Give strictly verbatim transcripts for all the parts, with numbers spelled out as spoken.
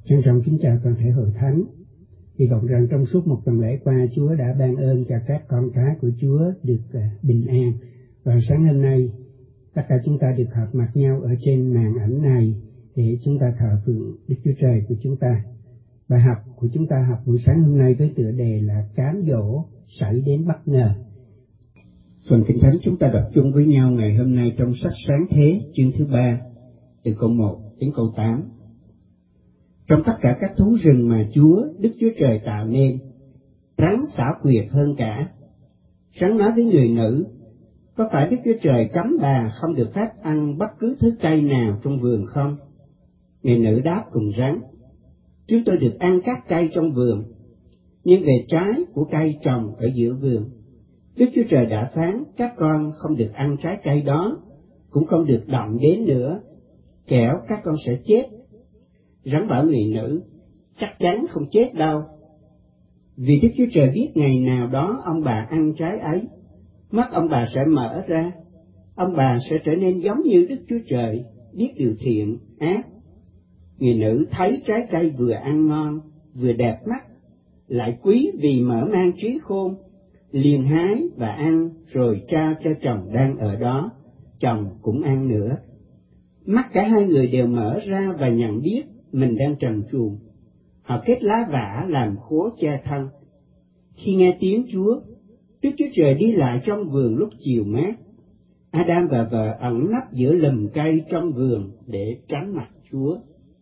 Trân trọng kính chào toàn thể hội thánh. Hy vọng rằng trong suốt một tuần lễ qua, Chúa đã ban ơn cho các con cái của Chúa được bình an. Và sáng hôm nay, tất cả chúng ta được họp mặt nhau ở trên màn ảnh này để chúng ta thờ phượng Đức Chúa Trời của chúng ta. Bài học của chúng ta học buổi sáng hôm nay với tựa đề là cám dỗ xảy đến bất ngờ. Phần Kinh Thánh chúng ta đọc chung với nhau ngày hôm nay trong sách Sáng Thế chương thứ ba, từ câu một đến câu tám. Trong tất cả các thú rừng mà Chúa, Đức Chúa Trời tạo nên, rắn xảo quyệt hơn cả. Rắn nói với người nữ, có phải Đức Chúa Trời cấm bà không được phép ăn bất cứ thứ cây nào trong vườn không? Người nữ đáp cùng rắn, chúng tôi được ăn các cây trong vườn, nhưng về trái của cây trồng ở giữa vườn, Đức Chúa Trời đã phán các con không được ăn trái cây đó, cũng không được động đến nữa, kẻo các con sẽ chết. Rắn bảo người nữ, chắc chắn không chết đâu, vì Đức Chúa Trời biết ngày nào đó ông bà ăn trái ấy, mắt ông bà sẽ mở ra, ông bà sẽ trở nên giống như Đức Chúa Trời, biết điều thiện, ác. Người nữ thấy trái cây vừa ăn ngon, vừa đẹp mắt, lại quý vì mở mang trí khôn, liền hái và ăn, rồi trao cho chồng đang ở đó, chồng cũng ăn nữa. Mắt cả hai người đều mở ra và nhận biết mình đang trần truồng. Họ kết lá vả làm khố che thân. Khi nghe tiếng Chúa, Đức Chúa Trời đi lại trong vườn lúc chiều mát, Adam và vợ ẩn nấp giữa lùm cây trong vườn để tránh mặt Chúa.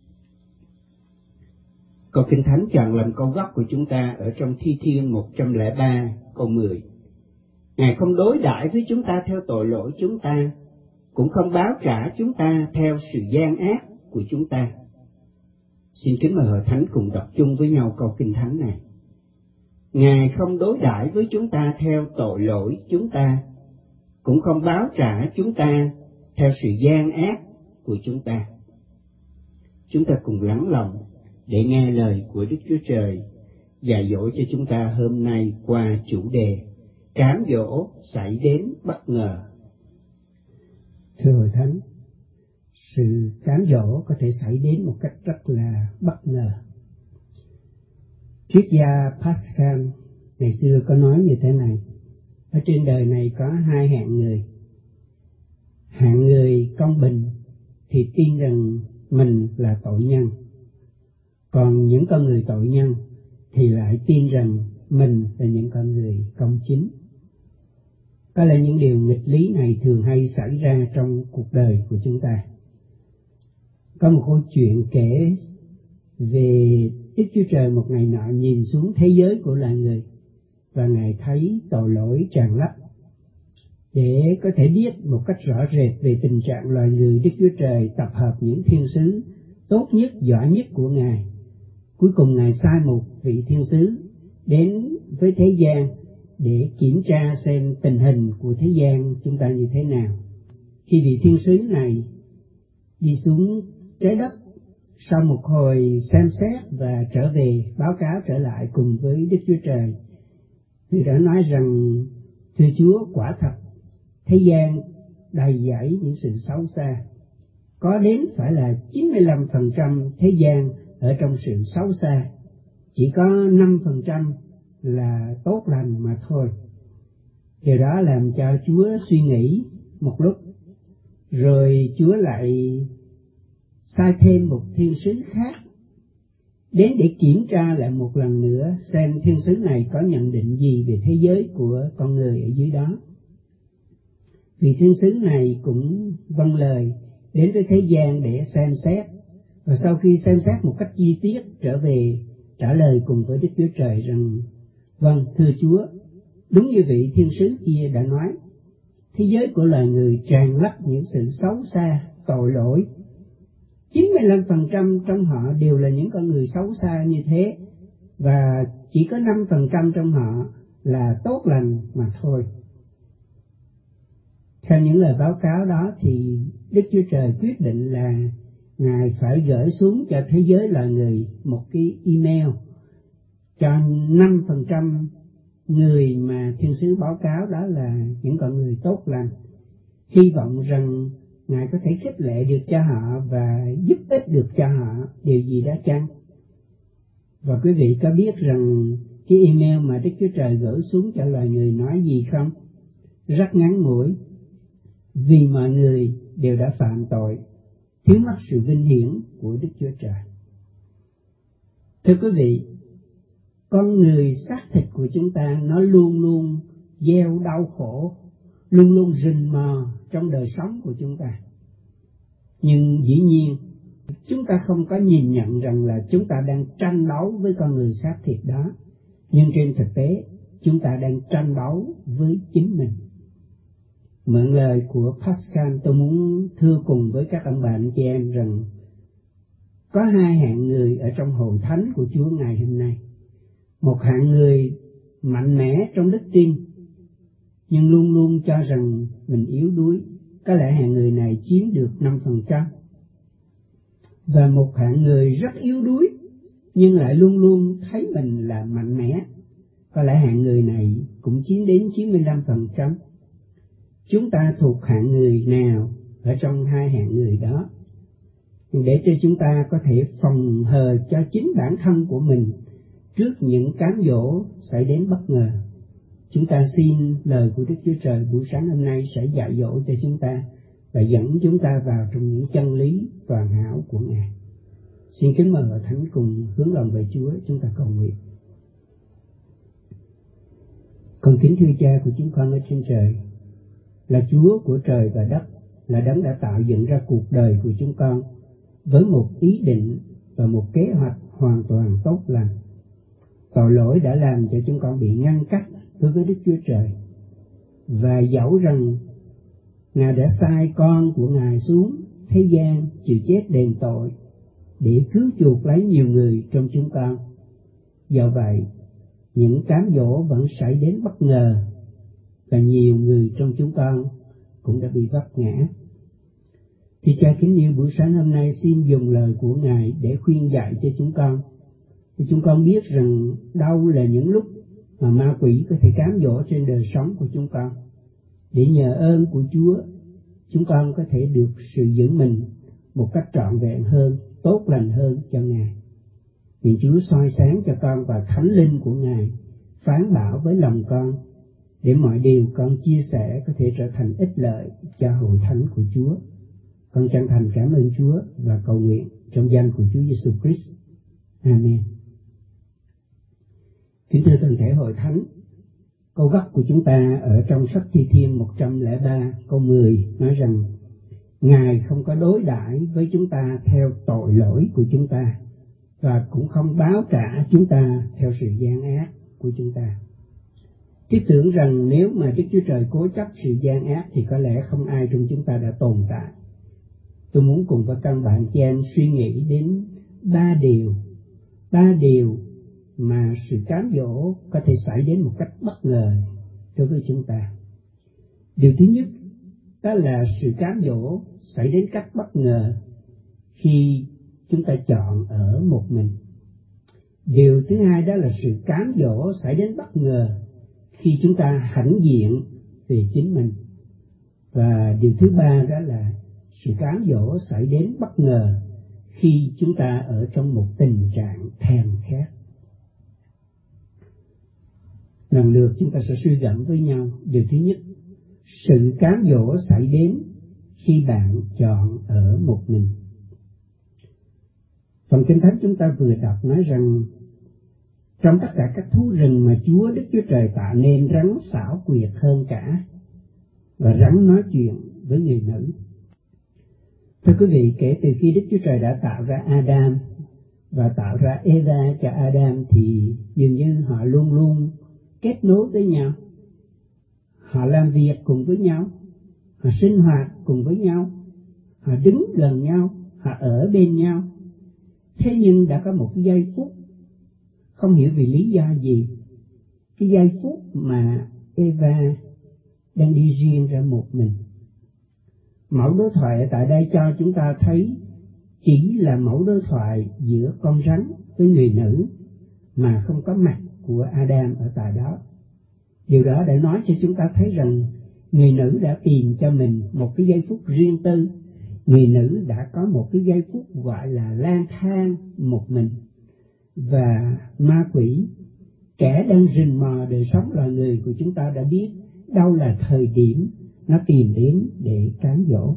Câu Kinh Thánh chọn làm câu gốc của chúng ta ở trong Thi Thiên một trăm lẻ ba câu mười. Ngài không đối đãi với chúng ta theo tội lỗi chúng ta, cũng không báo trả chúng ta theo sự gian ác của chúng ta. Xin kính mời hội thánh cùng đọc chung với nhau câu Kinh Thánh này. Ngài không đối đãi với chúng ta theo tội lỗi chúng ta, cũng không báo trả chúng ta theo sự gian ác của chúng ta. Chúng ta cùng lắng lòng để nghe lời của Đức Chúa Trời dạy dỗ cho chúng ta hôm nay qua chủ đề cám dỗ xảy đến bất ngờ. Thưa hội thánh, sự cám dỗ có thể xảy đến một cách rất là bất ngờ. Triết gia Pascal ngày xưa có nói như thế này: ở trên đời này có hai hạng người. Hạng người công bình thì tin rằng mình là tội nhân, còn những con người tội nhân thì lại tin rằng mình là những con người công chính. Có lẽ những điều nghịch lý này thường hay xảy ra trong cuộc đời của chúng ta. Có một câu chuyện kể về Đức Chúa Trời một ngày nọ nhìn xuống thế giới của loài người và Ngài thấy tội lỗi tràn lấp. Để có thể biết một cách rõ rệt về tình trạng loài người, Đức Chúa Trời tập hợp những thiên sứ tốt nhất, giỏi nhất của Ngài. Cuối cùng Ngài sai một vị thiên sứ đến với thế gian để kiểm tra xem tình hình của thế gian chúng ta như thế nào. Khi vị thiên sứ này đi xuống trái đất, sau một hồi xem xét và trở về báo cáo trở lại cùng với Đức Chúa Trời, thì đã nói rằng: thưa Chúa, quả thật thế gian đầy dẫy những sự xấu xa, có đến phải là chín mươi lăm phần trăm thế gian ở trong sự xấu xa, chỉ có năm phần trăm là tốt lành mà thôi. Điều đó làm cho Chúa suy nghĩ một lúc, rồi Chúa lại sai thêm một thiên sứ khác đến để kiểm tra lại một lần nữa xem thiên sứ này có nhận định gì về thế giới của con người ở dưới đó. Vị thiên sứ này cũng vâng lời đến với thế gian để xem xét, và sau khi xem xét một cách chi tiết trở về trả lời cùng với Đức Chúa Trời rằng: vâng, thưa Chúa, đúng như vị thiên sứ kia đã nói, thế giới của loài người tràn lấp những sự xấu xa, tội lỗi. chín mươi lăm phần trăm trong họ đều là những con người xấu xa như thế, và chỉ có năm phần trăm trong họ là tốt lành mà thôi. Theo những lời báo cáo đó thì Đức Chúa Trời quyết định là Ngài phải gửi xuống cho thế giới loài người một cái email cho năm phần trăm người mà thiên sứ báo cáo đó là những con người tốt lành, hy vọng rằng Ngài có thể khích lệ được cho họ và giúp ích được cho họ điều gì đó chăng. Và quý vị có biết rằng cái email mà Đức Chúa Trời gửi xuống cho loài người nói gì không? Rất ngắn ngủi. Vì mọi người đều đã phạm tội, thiếu mất sự vinh hiển của Đức Chúa Trời. Thưa quý vị, con người xác thịt của chúng ta nó luôn luôn gieo đau khổ, luôn luôn rình mò trong đời sống của chúng ta. Nhưng dĩ nhiên, chúng ta không có nhìn nhận rằng là chúng ta đang tranh đấu với con người xác thịt đó. Nhưng trên thực tế, chúng ta đang tranh đấu với chính mình. Mượn lời của Pascal, tôi muốn thưa cùng với các ông bà anh chị em rằng có hai hạng người ở trong hội thánh của Chúa ngày hôm nay. Một hạng người mạnh mẽ trong đức tin, nhưng luôn luôn cho rằng mình yếu đuối. Có lẽ hạng người này chiếm được năm phần trăm. Và một hạng người rất yếu đuối, nhưng lại luôn luôn thấy mình là mạnh mẽ. Có lẽ hạng người này cũng chiếm đến chín mươi lăm phần trăm. Chúng ta thuộc hạng người nào ở trong hai hạng người đó? Để cho chúng ta có thể phòng hờ cho chính bản thân của mình trước những cám dỗ xảy đến bất ngờ, chúng ta xin lời của Đức Chúa Trời buổi sáng hôm nay sẽ dạy dỗ cho chúng ta và dẫn chúng ta vào trong những chân lý toàn hảo của Ngài. Xin kính mời Hội Thánh cùng hướng lòng về Chúa, chúng ta cầu nguyện. Con kính thưa Cha của chúng con ở trên trời, là Chúa của trời và đất, là Đấng đã tạo dựng ra cuộc đời của chúng con với một ý định và một kế hoạch hoàn toàn tốt lành. Tội lỗi đã làm cho chúng con bị ngăn cách đối với Đức Chúa Trời, và dẫu rằng Ngài đã sai con của Ngài xuống thế gian chịu chết đền tội để cứu chuộc lấy nhiều người trong chúng con, dẫu vậy những cám dỗ vẫn xảy đến bất ngờ và nhiều người trong chúng con cũng đã bị vấp ngã. Thì Cha kính yêu, buổi sáng hôm nay xin dùng lời của Ngài để khuyên dạy cho chúng con. Thì chúng con biết rằng đâu là những lúc mà ma quỷ có thể cám dỗ trên đời sống của chúng con. Để nhờ ơn của Chúa, chúng con có thể được sự giữ mình một cách trọn vẹn hơn, tốt lành hơn cho Ngài. Nguyện Chúa soi sáng cho con và Thánh Linh của Ngài phán bảo với lòng con, để mọi điều con chia sẻ có thể trở thành ích lợi cho hội thánh của Chúa. Con chân thành cảm ơn Chúa và cầu nguyện trong danh của Chúa Giêsu Christ. Amen. Kính thưa toàn thể hội thánh, câu gốc của chúng ta ở trong sách Thi Thiên một trăm lẻ ba câu mười nói rằng: Ngài không có đối đãi với chúng ta theo tội lỗi của chúng ta, và cũng không báo trả chúng ta theo sự gian ác của chúng ta. Thiết tưởng rằng nếu mà Đức Chúa Trời cố chấp sự gian ác thì có lẽ không ai trong chúng ta đã tồn tại. Tôi muốn cùng với các bạn chị em suy nghĩ đến ba điều, ba điều mà sự cám dỗ có thể xảy đến một cách bất ngờ đối với chúng ta. Điều thứ nhất, đó là sự cám dỗ xảy đến cách bất ngờ khi chúng ta chọn ở một mình. Điều thứ hai, đó là sự cám dỗ xảy đến bất ngờ khi chúng ta hãnh diện về chính mình. Và điều thứ ba, đó là sự cám dỗ xảy đến bất ngờ khi chúng ta ở trong một tình trạng thèm khát. Lần lượt chúng ta sẽ suy gẫm với nhau. Điều thứ nhất, sự cám dỗ xảy đến khi bạn chọn ở một mình. Phần Kinh Thánh chúng ta vừa đọc nói rằng trong tất cả các thú rừng mà Chúa Đức Chúa Trời tạo nên, rắn xảo quyệt hơn cả, và rắn nói chuyện với người nữ. Thưa quý vị, kể từ khi Đức Chúa Trời đã tạo ra Adam và tạo ra Eva cho Adam thì dường như họ luôn luôn kết nối với nhau. Họ làm việc cùng với nhau, họ sinh hoạt cùng với nhau, họ đứng gần nhau, họ ở bên nhau. Thế nhưng đã có một cái giây phút, không hiểu vì lý do gì, cái giây phút mà Eva đang đi riêng ra một mình. Mẫu đối thoại tại đây cho chúng ta thấy chỉ là mẫu đối thoại giữa con rắn với người nữ, mà không có mặt của Adam ở tại đó. Điều đó đã nói cho chúng ta thấy rằng người nữ đã tìm cho mình một cái giây phút riêng tư. Người nữ đã có một cái giây phút gọi là lang thang một mình. và ma quỷ, kẻ đang rình mò đời sống loài người của chúng ta đã biết đâu là thời điểm nó tìm đến để cám dỗ.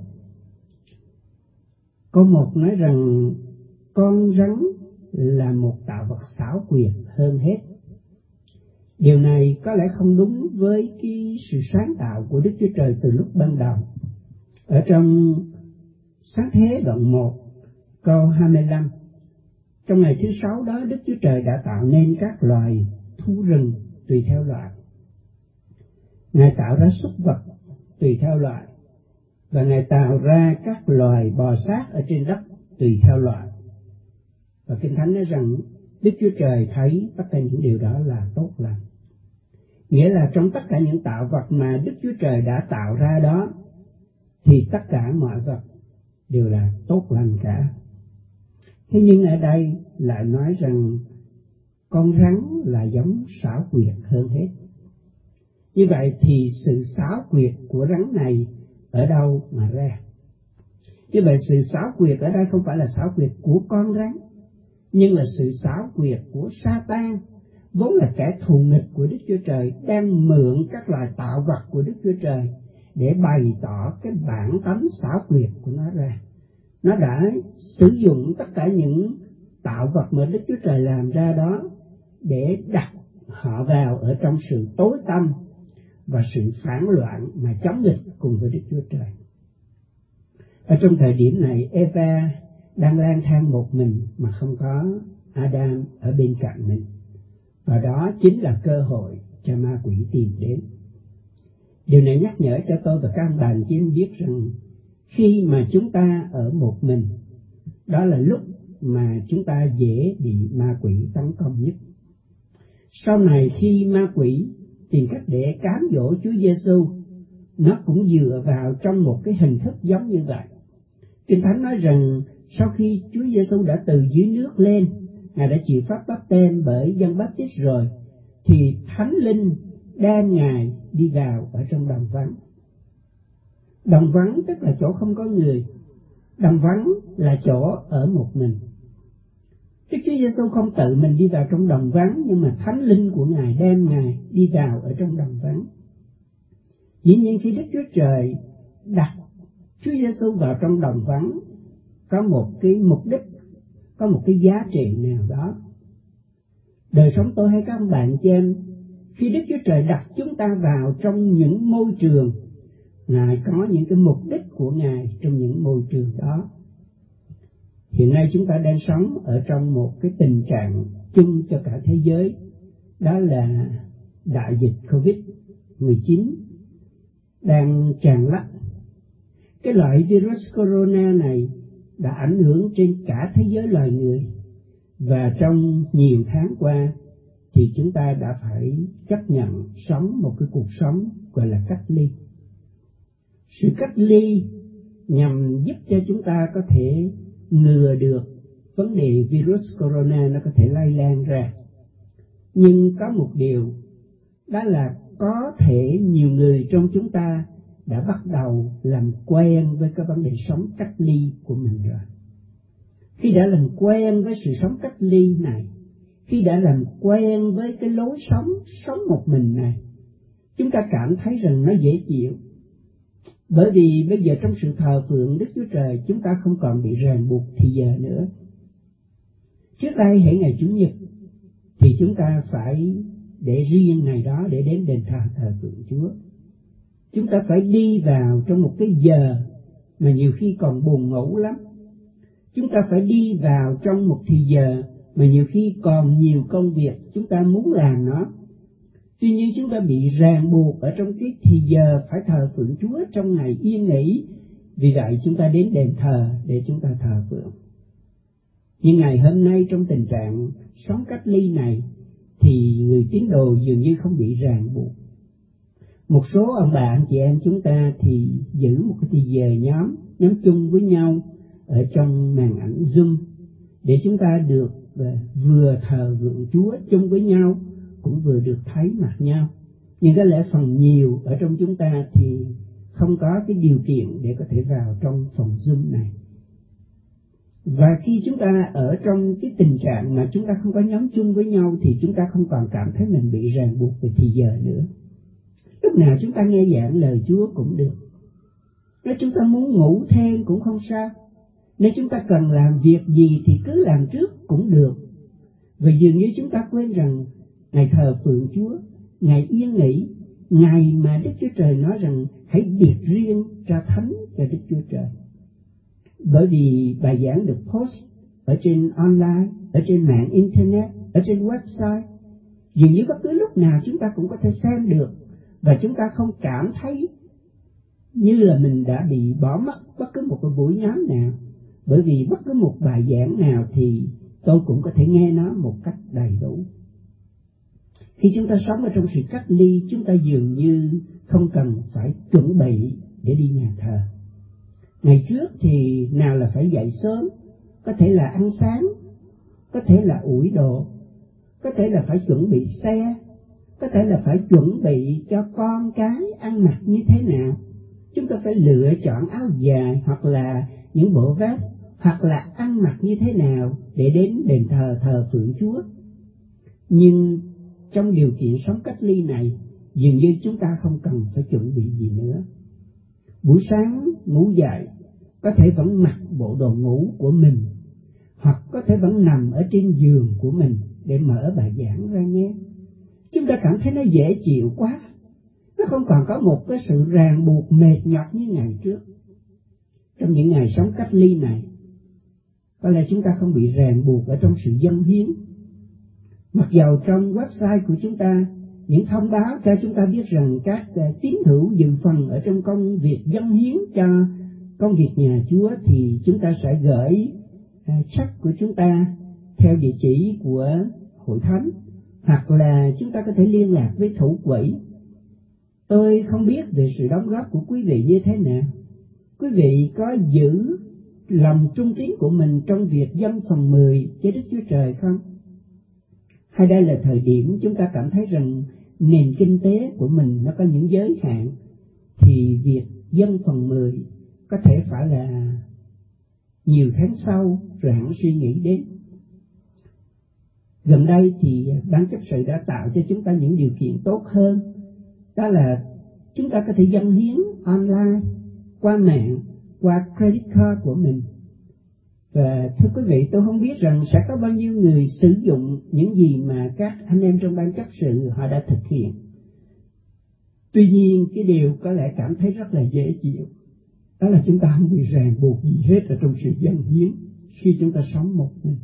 Câu một nói rằng con rắn là một tạo vật xảo quyệt hơn hết. Điều này có lẽ không đúng với cái sự sáng tạo của Đức Chúa Trời từ lúc ban đầu. Ở trong Sáng Thế đoạn một câu hai mươi lăm, trong ngày thứ sáu đó Đức Chúa Trời đã tạo nên các loài thú rừng tùy theo loại. Ngài tạo ra súc vật tùy theo loại, và Ngài tạo ra các loài bò sát ở trên đất tùy theo loại. Và Kinh Thánh nói rằng Đức Chúa Trời thấy tất cả những điều đó là tốt lành. Nghĩa là trong tất cả những tạo vật mà Đức Chúa Trời đã tạo ra đó, thì tất cả mọi vật đều là tốt lành cả. Thế nhưng ở đây lại nói rằng con rắn là giống xảo quyệt hơn hết. Như vậy thì sự xảo quyệt của rắn này ở đâu mà ra? Như vậy sự xảo quyệt ở đây không phải là xảo quyệt của con rắn, nhưng là sự xảo quyệt của Sa-tan, vốn là kẻ thù nghịch của Đức Chúa Trời, đang mượn các loài tạo vật của Đức Chúa Trời để bày tỏ cái bản tánh xảo quyệt của nó ra. Nó đã sử dụng tất cả những tạo vật mà Đức Chúa Trời làm ra đó để đặt họ vào ở trong sự tối tăm và sự phản loạn mà chống nghịch cùng với Đức Chúa Trời. Ở trong thời điểm này, Eva đang lang thang một mình mà không có Adam ở bên cạnh mình. Và đó chính là cơ hội cho ma quỷ tìm đến. Điều này nhắc nhở cho tôi và các ông bà anh chị em biết rằng khi mà chúng ta ở một mình, đó là lúc mà chúng ta dễ bị ma quỷ tấn công nhất. Sau này khi ma quỷ tìm cách để cám dỗ Chúa Giêsu, nó cũng dựa vào trong một cái hình thức giống như vậy. Kinh Thánh nói rằng sau khi Chúa Giêsu đã từ dưới nước lên, Ngài đã chịu pháp báp têm bởi Giăng Báp-tít rồi, thì Thánh Linh đem Ngài đi vào ở trong đồng vắng. Đồng vắng tức là chỗ không có người. Đồng vắng là chỗ ở một mình. Đức Chúa Giêsu không tự mình đi vào trong đồng vắng, nhưng mà Thánh Linh của Ngài đem Ngài đi vào ở trong đồng vắng. Dĩ nhiên khi Đức Chúa Trời đặt Chúa Giêsu vào trong đồng vắng, có một cái mục đích, có một cái giá trị nào đó. Đời sống tôi hay các ông bạn chị em, khi Đức Chúa Trời đặt chúng ta vào trong những môi trường, Ngài có những cái mục đích của Ngài trong những môi trường đó. Hiện nay chúng ta đang sống ở trong một cái tình trạng chung cho cả thế giới, đó là đại dịch covid mười chín đang tràn lắc. Cái loại virus corona này đã ảnh hưởng trên cả thế giới loài người, và trong nhiều tháng qua thì chúng ta đã phải chấp nhận sống một cái cuộc sống gọi là cách ly. Sự cách ly nhằm giúp cho chúng ta có thể ngừa được vấn đề virus corona nó có thể lây lan ra. Nhưng có một điều, đó là có thể nhiều người trong chúng ta đã bắt đầu làm quen với cái vấn đề sống cách ly của mình rồi. Khi đã làm quen với sự sống cách ly này, khi đã làm quen với cái lối sống sống một mình này, chúng ta cảm thấy rằng nó dễ chịu. Bởi vì bây giờ trong sự thờ phượng Đức Chúa Trời, chúng ta không còn bị ràng buộc thì giờ nữa. Trước đây hễ ngày Chủ nhật thì chúng ta phải để riêng ngày đó để đến đền thờ thờ phượng Chúa. Chúng ta phải đi vào trong một cái giờ mà nhiều khi còn buồn ngủ lắm. Chúng ta phải đi vào trong một thì giờ mà nhiều khi còn nhiều công việc chúng ta muốn làm nó. Tuy nhiên chúng ta bị ràng buộc ở trong cái thì giờ phải thờ phượng Chúa trong ngày yên nghỉ. Vì vậy chúng ta đến đền thờ để chúng ta thờ phượng. Nhưng ngày hôm nay trong tình trạng sống cách ly này thì người tín đồ dường như không bị ràng buộc. Một số ông bà anh chị em chúng ta thì giữ một cái thì giờ nhóm, nhóm chung với nhau ở trong màn ảnh Zoom để chúng ta được vừa thờ phượng Chúa chung với nhau, cũng vừa được thấy mặt nhau. Nhưng có lẽ phần nhiều ở trong chúng ta thì không có cái điều kiện để có thể vào trong phòng Zoom này. Và khi chúng ta ở trong cái tình trạng mà chúng ta không có nhóm chung với nhau thì chúng ta không còn cảm thấy mình bị ràng buộc về thì giờ nữa. Lúc nào chúng ta nghe giảng lời Chúa cũng được. Nếu chúng ta muốn ngủ thêm cũng không sao. Nếu chúng ta cần làm việc gì thì cứ làm trước cũng được. Và dường như chúng ta quên rằng ngày thờ phượng Chúa, ngày yên nghỉ, ngày mà Đức Chúa Trời nói rằng hãy biệt riêng ra thánh cho Đức Chúa Trời. Bởi vì bài giảng được post ở trên online, ở trên mạng internet, ở trên website, dường như bất cứ lúc nào chúng ta cũng có thể xem được, và chúng ta không cảm thấy như là mình đã bị bỏ mất bất cứ một cái buổi nhóm nào. Bởi vì bất cứ một bài giảng nào thì tôi cũng có thể nghe nó một cách đầy đủ. Khi chúng ta sống ở trong sự cách ly, chúng ta dường như không cần phải chuẩn bị để đi nhà thờ. Ngày trước thì nào là phải dậy sớm, có thể là ăn sáng, có thể là ủi đồ, có thể là phải chuẩn bị xe, có thể là phải chuẩn bị cho con cái ăn mặc như thế nào. Chúng ta phải lựa chọn áo dài hoặc là những bộ vest, hoặc là ăn mặc như thế nào để đến đền thờ thờ phượng Chúa. Nhưng trong điều kiện sống cách ly này, dường như chúng ta không cần phải chuẩn bị gì nữa. Buổi sáng ngủ dậy, có thể vẫn mặc bộ đồ ngủ của mình, hoặc có thể vẫn nằm ở trên giường của mình để mở bài giảng ra nghe. Chúng ta cảm thấy nó dễ chịu quá, nó không còn có một cái sự ràng buộc mệt nhọc như ngày trước. Trong những ngày sống cách ly này, có lẽ chúng ta không bị ràng buộc ở trong sự dâng hiến. Mặc dầu trong website của chúng ta, những thông báo cho chúng ta biết rằng các tín hữu dự phần ở trong công việc dâng hiến cho công việc nhà Chúa thì chúng ta sẽ gửi check của chúng ta theo địa chỉ của hội thánh, hoặc là chúng ta có thể liên lạc với thủ quỹ. Tôi không biết về sự đóng góp của quý vị như thế nào. Quý vị có giữ lòng trung tín của mình trong việc dâng phần mười cho Đức Chúa Trời không? Hay đây là thời điểm chúng ta cảm thấy rằng nền kinh tế của mình nó có những giới hạn, thì việc dâng phần mười có thể phải là nhiều tháng sau rồi hẳn suy nghĩ đến. Gần đây thì ban chấp sự đã tạo cho chúng ta những điều kiện tốt hơn. Đó là chúng ta có thể dâng hiến online, qua mạng, qua credit card của mình. Và thưa quý vị, tôi không biết rằng sẽ có bao nhiêu người sử dụng những gì mà các anh em trong ban chấp sự họ đã thực hiện. Tuy nhiên, cái điều có lẽ cảm thấy rất là dễ chịu, đó là chúng ta không bị ràng buộc gì hết ở trong sự dâng hiến khi chúng ta sống một mình.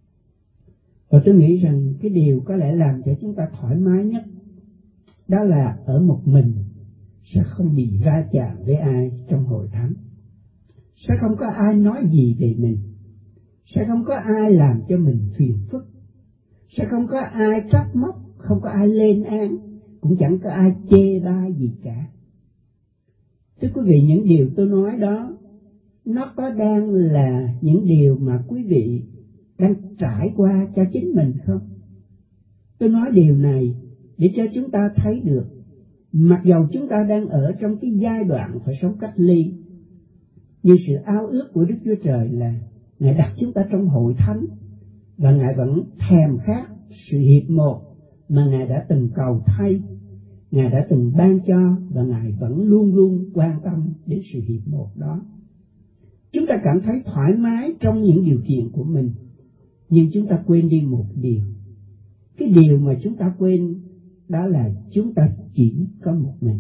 Và tôi nghĩ rằng cái điều có lẽ làm cho chúng ta thoải mái nhất, đó là ở một mình sẽ không bị va chạm với ai trong hội thánh. Sẽ không có ai nói gì về mình, sẽ không có ai làm cho mình phiền phức, sẽ không có ai trách móc, không có ai lên án, cũng chẳng có ai chê bai gì cả. Thưa quý vị, những điều tôi nói đó, nó có đang là những điều mà quý vị đang trải qua cho chính mình không? Tôi nói điều này để cho chúng ta thấy được, mặc dầu chúng ta đang ở trong cái giai đoạn phải sống cách ly, nhưng sự ao ước của Đức Chúa Trời là Ngài đặt chúng ta trong hội thánh, và Ngài vẫn thèm khát sự hiệp một mà Ngài đã từng cầu thay, Ngài đã từng ban cho, và Ngài vẫn luôn luôn quan tâm đến sự hiệp một đó. Chúng ta cảm thấy thoải mái trong những điều kiện của mình, nhưng chúng ta quên đi một điều. Cái điều mà chúng ta quên đó là chúng ta chỉ có một mình.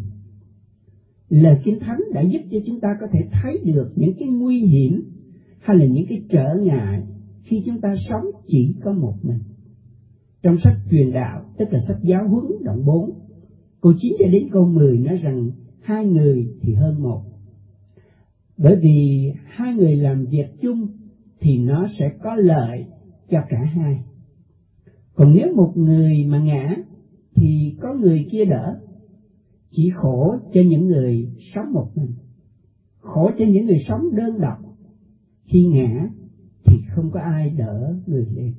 Lời Kinh Thánh đã giúp cho chúng ta có thể thấy được những cái nguy hiểm hay là những cái trở ngại khi chúng ta sống chỉ có một mình. Trong sách Truyền Đạo, tức là sách Giáo huấn đoạn bốn, câu chín cho đến câu mười nói rằng hai người thì hơn một. Bởi vì hai người làm việc chung thì nó sẽ có lợi cho cả hai. Còn nếu một người mà ngã thì có người kia đỡ. Chỉ khổ cho những người sống một mình, khổ cho những người sống đơn độc. Khi ngã thì không có ai đỡ người lên.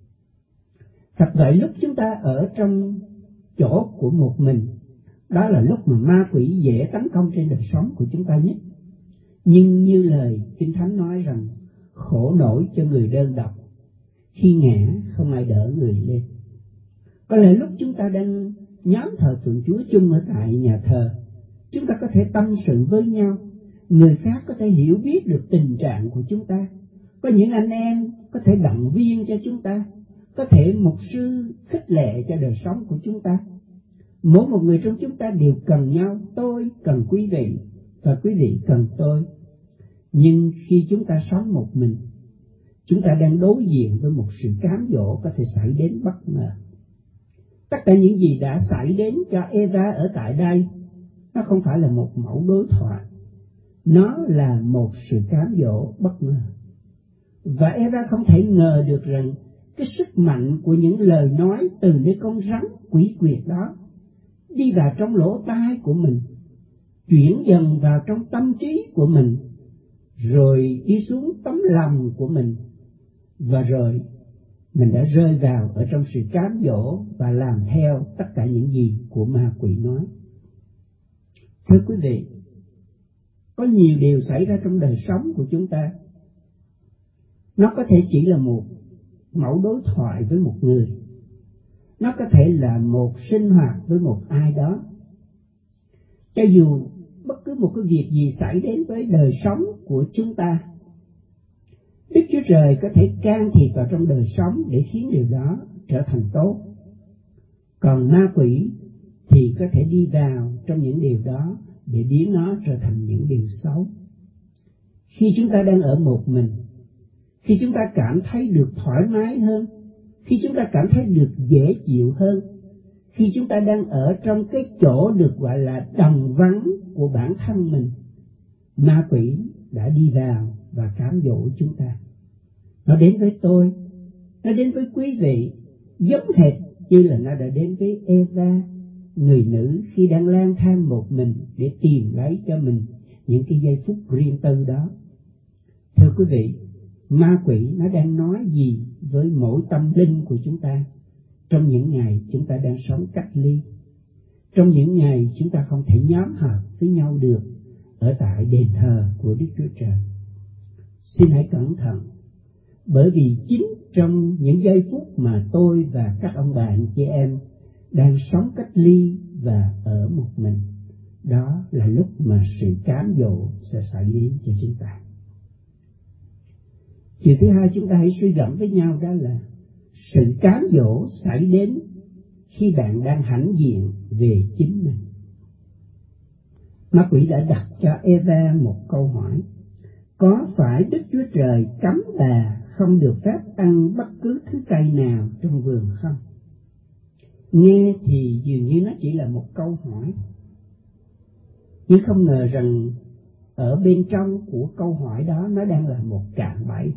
Thật vậy, lúc chúng ta ở trong chỗ của một mình, đó là lúc mà ma quỷ dễ tấn công trên đời sống của chúng ta nhất. Nhưng như lời Kinh Thánh nói rằng, khổ nổi cho người đơn độc, khi ngã không ai đỡ người lên. Có lẽ lúc chúng ta đang nhóm thờ phượng Chúa chung ở tại nhà thờ, chúng ta có thể tâm sự với nhau, người khác có thể hiểu biết được tình trạng của chúng ta. Có những anh em có thể động viên cho chúng ta, có thể mục sư khích lệ cho đời sống của chúng ta. Mỗi một người trong chúng ta đều cần nhau, tôi cần quý vị và quý vị cần tôi. Nhưng khi chúng ta sống một mình, chúng ta đang đối diện với một sự cám dỗ có thể xảy đến bất ngờ. Tất cả những gì đã xảy đến cho Eva ở tại đây, nó không phải là một mẫu đối thoại, nó là một sự cám dỗ bất ngờ. Và Eva không thể ngờ được rằng cái sức mạnh của những lời nói từ nơi con rắn quỷ quyệt đó đi vào trong lỗ tai của mình, chuyển dần vào trong tâm trí của mình, rồi đi xuống tấm lòng của mình, và rồi mình đã rơi vào ở trong sự cám dỗ và làm theo tất cả những gì của ma quỷ nói. Thưa quý vị, có nhiều điều xảy ra trong đời sống của chúng ta. Nó có thể chỉ là một mẫu đối thoại với một người, nó có thể là một sinh hoạt với một ai đó. Cho dù bất cứ một cái việc gì xảy đến với đời sống của chúng ta, Đức Chúa Trời có thể can thiệp vào trong đời sống để khiến điều đó trở thành tốt. Còn ma quỷ thì có thể đi vào trong những điều đó để biến nó trở thành những điều xấu. Khi chúng ta đang ở một mình, khi chúng ta cảm thấy được thoải mái hơn, khi chúng ta cảm thấy được dễ chịu hơn, khi chúng ta đang ở trong cái chỗ được gọi là đồng vắng của bản thân mình, ma quỷ đã đi vào và cám dỗ chúng ta. Nó đến với tôi, nó đến với quý vị, giống hệt như là nó đã đến với Eva, người nữ khi đang lang thang một mình để tìm lấy cho mình những cái giây phút riêng tư đó. Thưa quý vị, ma quỷ nó đang nói gì với mỗi tâm linh của chúng ta trong những ngày chúng ta đang sống cách ly, trong những ngày chúng ta không thể nhóm họp với nhau được ở tại đền thờ của Đức Chúa Trời? Xin hãy cẩn thận, bởi vì chính trong những giây phút mà tôi và các ông bà anh chị em đang sống cách ly và ở một mình, đó là lúc mà sự cám dỗ sẽ xảy đến cho chúng ta. Điều thứ hai chúng ta hãy suy gẫm với nhau, đó là sự cám dỗ xảy đến khi bạn đang hãnh diện về chính mình. Ma quỷ đã đặt cho Eva một câu hỏi: có phải Đức Chúa Trời cấm bà không được phép ăn bất cứ thứ cây nào trong vườn không? Nghe thì dường như nó chỉ là một câu hỏi, nhưng không ngờ rằng ở bên trong của câu hỏi đó nó đang là một cạm bẫy.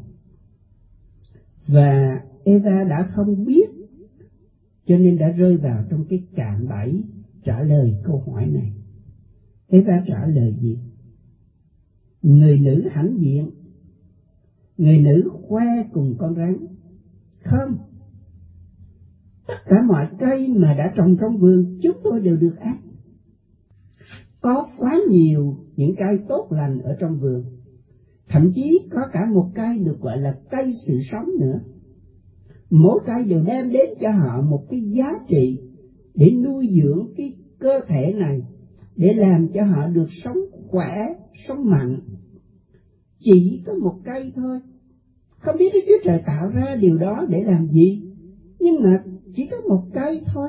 Và Eva đã không biết, cho nên đã rơi vào trong cái cạm bẫy trả lời câu hỏi này. Eva trả lời gì? Người nữ hãnh diện, người nữ khoe cùng con rắn. Không, tất cả mọi cây mà đã trồng trong vườn chúng tôi đều được ăn. Có quá nhiều những cây tốt lành ở trong vườn, thậm chí có cả một cây được gọi là cây sự sống nữa. Mỗi cây đều đem đến cho họ một cái giá trị để nuôi dưỡng cái cơ thể này, để làm cho họ được sống khỏe, sống mạnh. Chỉ có một cây thôi. Không biết Đức Chúa Trời tạo ra điều đó để làm gì, nhưng mà chỉ có một cây thôi.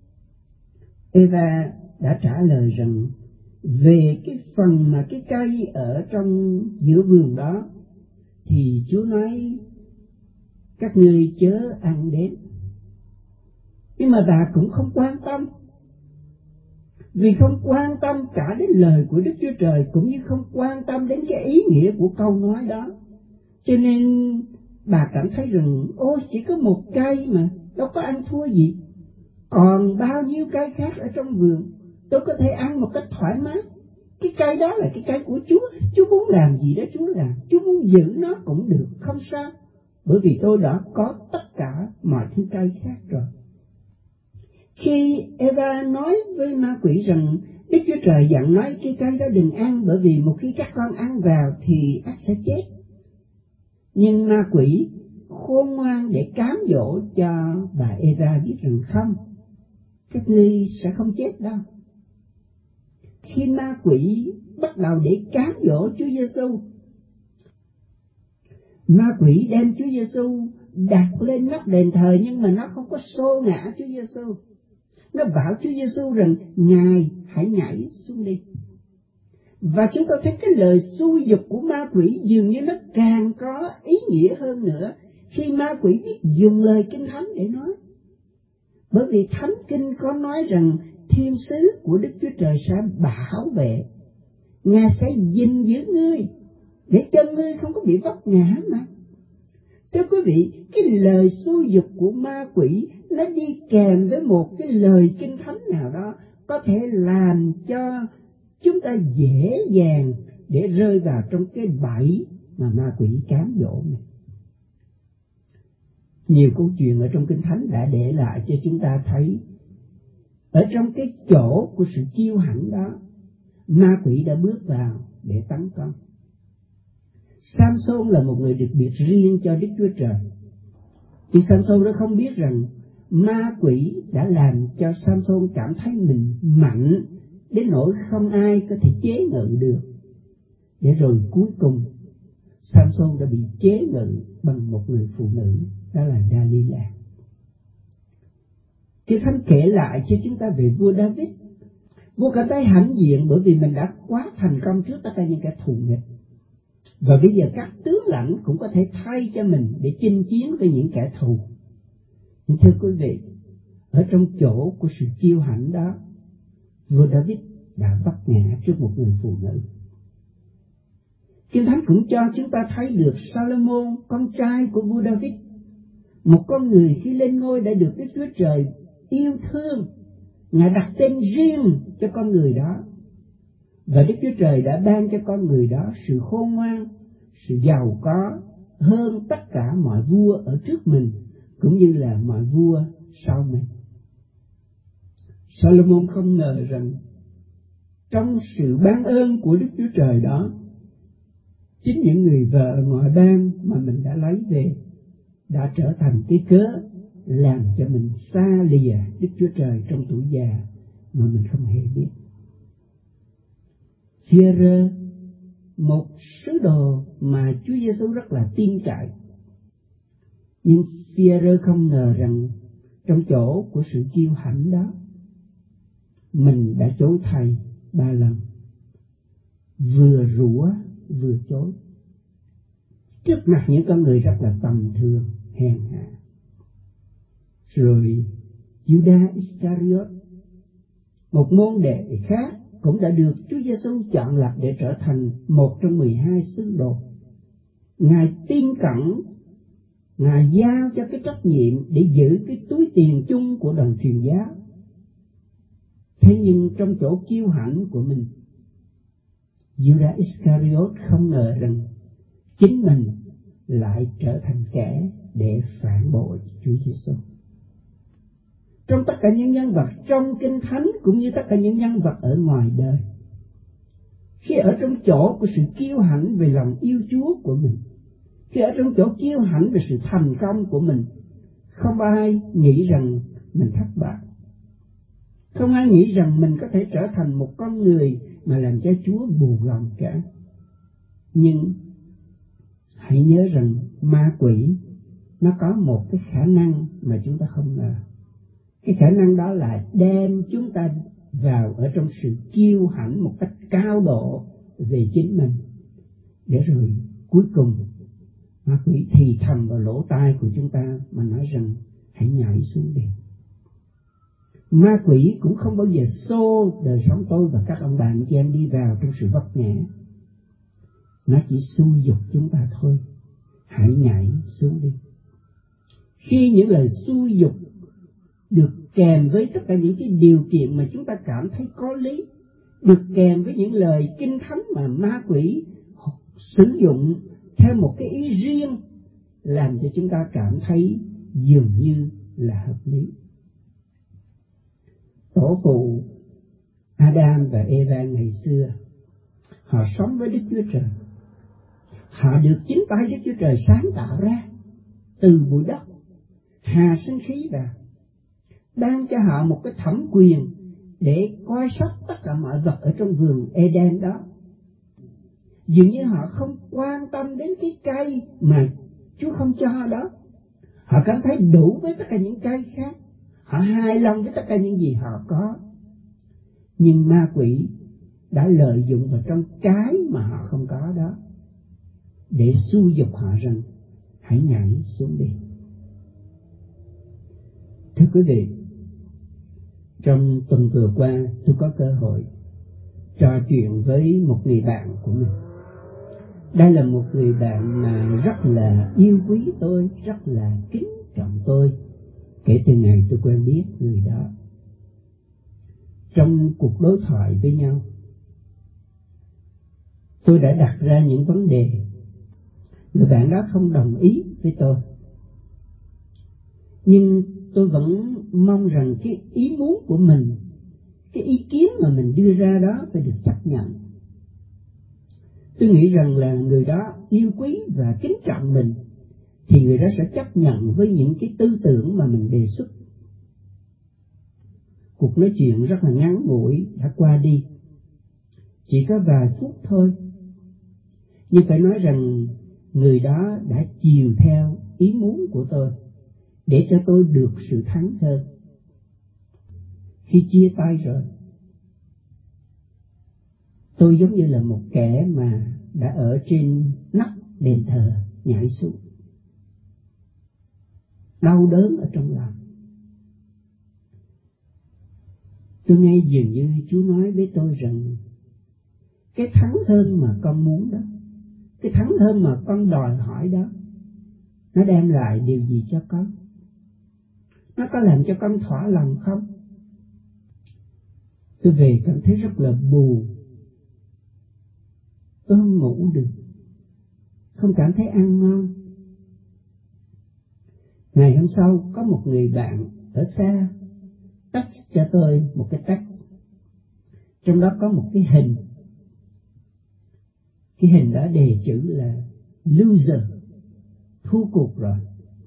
Eva đã trả lời rằng về cái phần mà cái cây ở trong giữa vườn đó thì Chúa nói các ngươi chớ ăn đến. Nhưng mà bà cũng không quan tâm, vì không quan tâm cả đến lời của Đức Chúa Trời, cũng như không quan tâm đến cái ý nghĩa của câu nói đó. Cho nên bà cảm thấy rằng ôi chỉ có một cây mà, đâu có ăn thua gì. Còn bao nhiêu cây khác ở trong vườn tôi có thể ăn một cách thoải mái. Cái cây đó là cái cây của Chúa, Chúa muốn làm gì đó Chúa làm, Chúa muốn giữ nó cũng được, không sao, bởi vì tôi đã có tất cả mọi thứ cây khác rồi. Khi Eva nói với ma quỷ rằng Đức Chúa Trời dặn nói cái cây đó đừng ăn, bởi vì một khi các con ăn vào thì ắt sẽ chết. Nhưng ma quỷ khôn ngoan để cám dỗ cho bà Eva biết rằng không, các ngươi sẽ không chết đâu. Khi ma quỷ bắt đầu để cám dỗ Chúa Giêsu, ma quỷ đem Chúa Giêsu đặt lên nóc đền thờ, nhưng mà nó không có xô ngã Chúa Giêsu. Nó bảo Chúa Giêsu rằng Ngài hãy nhảy xuống đi. Và chúng ta thấy cái lời xúi giục của ma quỷ dường như nó càng có ý nghĩa hơn nữa khi ma quỷ biết dùng lời Kinh Thánh để nói. Bởi vì Thánh Kinh có nói rằng thiên sứ của Đức Chúa Trời sẽ bảo vệ, Ngài sẽ gìn giữ ngươi để cho ngươi không có bị vấp ngã mà. Thưa quý vị, cái lời xúi giục của ma quỷ nó đi kèm với một cái lời Kinh Thánh nào đó có thể làm cho chúng ta dễ dàng để rơi vào trong cái bẫy mà ma quỷ cám dỗ này. Nhiều câu chuyện ở trong Kinh Thánh đã để lại cho chúng ta thấy, ở trong cái chỗ của sự kiêu hãnh đó, ma quỷ đã bước vào để tấn công. Samson là một người được biệt riêng cho Đức Chúa Trời. Vì Samson đã không biết rằng ma quỷ đã làm cho Samson cảm thấy mình mạnh đến nỗi không ai có thể chế ngự được. Để rồi cuối cùng Samson đã bị chế ngự bằng một người phụ nữ, đó là Dalila. Kinh Thánh kể lại cho chúng ta về vua David. Vua cảm thấy hãnh diện bởi vì mình đã quá thành công trước tất cả những kẻ thù nghịch. Và bây giờ các tướng lãnh cũng có thể thay cho mình để chinh chiến với những kẻ thù. Nhưng thưa quý vị, ở trong chỗ của sự kiêu hãnh đó, vua David đã vấp ngã trước một người phụ nữ. Kinh Thánh cũng cho chúng ta thấy được Salomon, con trai của vua David, một con người khi lên ngôi đã được Đức Chúa Trời yêu thương. Ngài đặt tên riêng cho con người đó. Và Đức Chúa Trời đã ban cho con người đó sự khôn ngoan, sự giàu có hơn tất cả mọi vua ở trước mình, cũng như là mọi vua sau mình. Salomon không ngờ rằng trong sự ban ơn của Đức Chúa Trời đó, chính những người vợ ngoại bang mà mình đã lấy về đã trở thành cái cớ làm cho mình xa lìa Đức Chúa Trời trong tuổi già mà mình không hề biết. Phi-e-rơ, một sứ đồ mà Chúa Giêsu rất là tin cậy, nhưng Phi-e-rơ không ngờ rằng trong chỗ của sự kiêu hãnh đó, mình đã chối thầy ba lần, vừa rủa vừa chối, trước mặt những con người rất là tầm thường, hèn hạ. Rồi Judas Iscariot, một môn đệ khác, cũng đã được Chúa Giêsu chọn lập để trở thành một trong mười hai sứ đồ. Ngài tin cẩn, Ngài giao cho cái trách nhiệm để giữ cái túi tiền chung của đoàn truyền giáo. Thế nhưng trong chỗ kiêu hãnh của mình, Judas Iscariot không ngờ rằng chính mình lại trở thành kẻ để phản bội Chúa Giêsu. Trong tất cả những nhân vật trong Kinh Thánh cũng như tất cả những nhân vật ở ngoài đời, khi ở trong chỗ của sự kiêu hãnh về lòng yêu Chúa của mình, khi ở trong chỗ kiêu hãnh về sự thành công của mình, không ai nghĩ rằng mình thất bại. Không ai nghĩ rằng mình có thể trở thành một con người mà làm cho Chúa buồn lòng cả. Nhưng hãy nhớ rằng ma quỷ nó có một cái khả năng mà chúng ta không ngờ. Cái khả năng đó là đem chúng ta vào ở trong sự kiêu hãnh một cách cao độ về chính mình, để rồi cuối cùng ma quỷ thì thầm vào lỗ tai của chúng ta mà nói rằng hãy nhảy xuống đi. Ma quỷ cũng không bao giờ xô đời sống tôi và các ông bà anh chị em đi vào trong sự vấp ngã. Nó chỉ xúi giục chúng ta thôi, hãy nhảy xuống đi. Khi những lời xúi giục được kèm với tất cả những cái điều kiện mà chúng ta cảm thấy có lý, được kèm với những lời Kinh Thánh mà ma quỷ sử dụng theo một cái ý riêng, làm cho chúng ta cảm thấy dường như là hợp lý. Tổ phụ Adam và Eva ngày xưa, họ sống với Đức Chúa Trời. Họ được chính tay Đức Chúa Trời sáng tạo ra từ bụi đất, hà sinh khí vào, ban cho họ một cái thẩm quyền để coi sóc tất cả mọi vật ở trong vườn Eden đó. Dường như họ không quan tâm đến cái cây mà Chúa không cho đó. Họ cảm thấy đủ với tất cả những cây khác. Họ hài lòng với tất cả những gì họ có. Nhưng ma quỷ đã lợi dụng vào trong cái mà họ không có đó để xúi giục họ rằng hãy nhảy xuống đi. Thưa quý vị, trong tuần vừa qua tôi có cơ hội trò chuyện với một người bạn của mình. Đây là một người bạn mà rất là yêu quý tôi, rất là kính trọng tôi kể từ ngày tôi quen biết người đó. Trong cuộc đối thoại với nhau, tôi đã đặt ra những vấn đề. Người bạn đó không đồng ý với tôi, nhưng tôi vẫn mong rằng cái ý muốn của mình, cái ý kiến mà mình đưa ra đó phải được chấp nhận. Tôi nghĩ rằng là người đó yêu quý và kính trọng mình, thì người đó sẽ chấp nhận với những cái tư tưởng mà mình đề xuất. Cuộc nói chuyện rất là ngắn ngủi đã qua đi, chỉ có vài phút thôi. Nhưng phải nói rằng người đó đã chiều theo ý muốn của tôi để cho tôi được sự thắng hơn. Khi chia tay rồi, tôi giống như là một kẻ mà đã ở trên nóc đền thờ nhảy xuống, đau đớn ở trong lòng. Tôi nghe dường như Chúa nói với tôi rằng cái thắng hơn mà con muốn đó, cái thắng hơn mà con đòi hỏi đó, nó đem lại điều gì cho con? Nó có làm cho con thỏa lòng không? Tôi về cảm thấy rất là buồn. Tôi không ngủ được, không cảm thấy ăn ngon. Ngày hôm sau có một người bạn ở xa text cho tôi một cái text. Trong đó có một cái hình. Cái hình đó đề chữ là loser, thua cuộc rồi.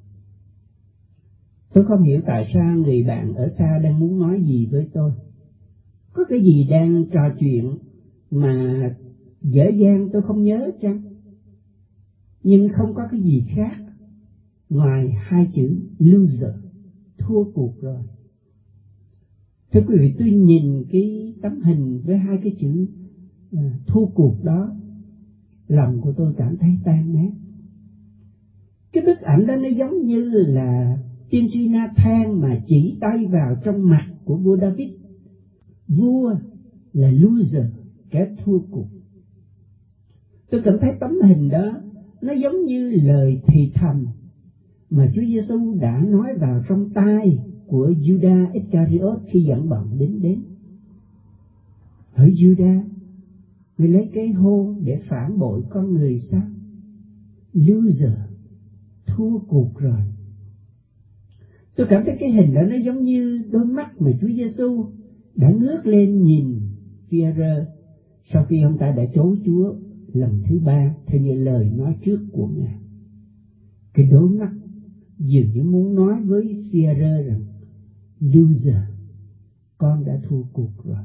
Tôi không hiểu tại sao người bạn ở xa đang muốn nói gì với tôi. Có cái gì đang trò chuyện mà dở dang tôi không nhớ chăng? Nhưng không có cái gì khác ngoài hai chữ loser, thua cuộc rồi. Thưa quý vị, tôi nhìn cái tấm hình với hai cái chữ uh, thua cuộc đó, lòng của tôi cảm thấy tan nát. Cái bức ảnh đó nó giống như là tiên tri Nathan mà chỉ tay vào trong mặt của vua David. Vua là loser, kẻ thua cuộc. Tôi cảm thấy tấm hình đó nó giống như lời thì thầm mà Chúa Giêsu đã nói vào trong tai của Judas Iscariot khi dẫn bọn đến đến. Hỡi Judas, người lấy cái hô để phản bội con người sao? Loser, thua cuộc rồi. Tôi cảm thấy cái hình đó nó giống như đôi mắt mà Chúa Giêsu đã ngước lên nhìn Phi-e-rơ sau khi ông ta đã chối Chúa lần thứ ba theo như lời nói trước của Ngài. Cái đôi mắt dường như muốn nói với Phi-e-rơ rằng loser, con đã thua cuộc rồi.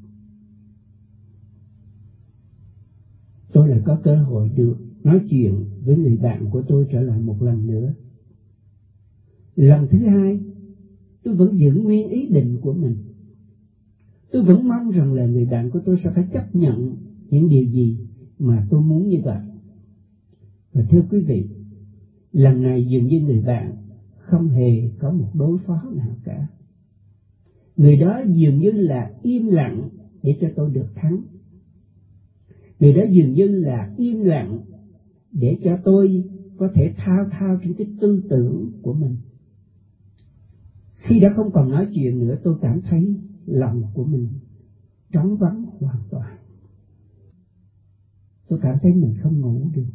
Tôi lại có cơ hội được nói chuyện với người bạn của tôi trở lại một lần nữa. Lần thứ hai, tôi vẫn giữ nguyên ý định của mình. Tôi vẫn mong rằng là người bạn của tôi sẽ phải chấp nhận những điều gì mà tôi muốn như vậy. Và thưa quý vị, lần này dường như người bạn không hề có một đối phó nào cả. Người đó dường như là im lặng để cho tôi được thắng. Người đó dường như là im lặng để cho tôi có thể thao thao trên cái tư tưởng của mình. Khi đã không còn nói chuyện nữa, tôi cảm thấy lòng của mình trống vắng hoàn toàn. Tôi cảm thấy mình không ngủ được.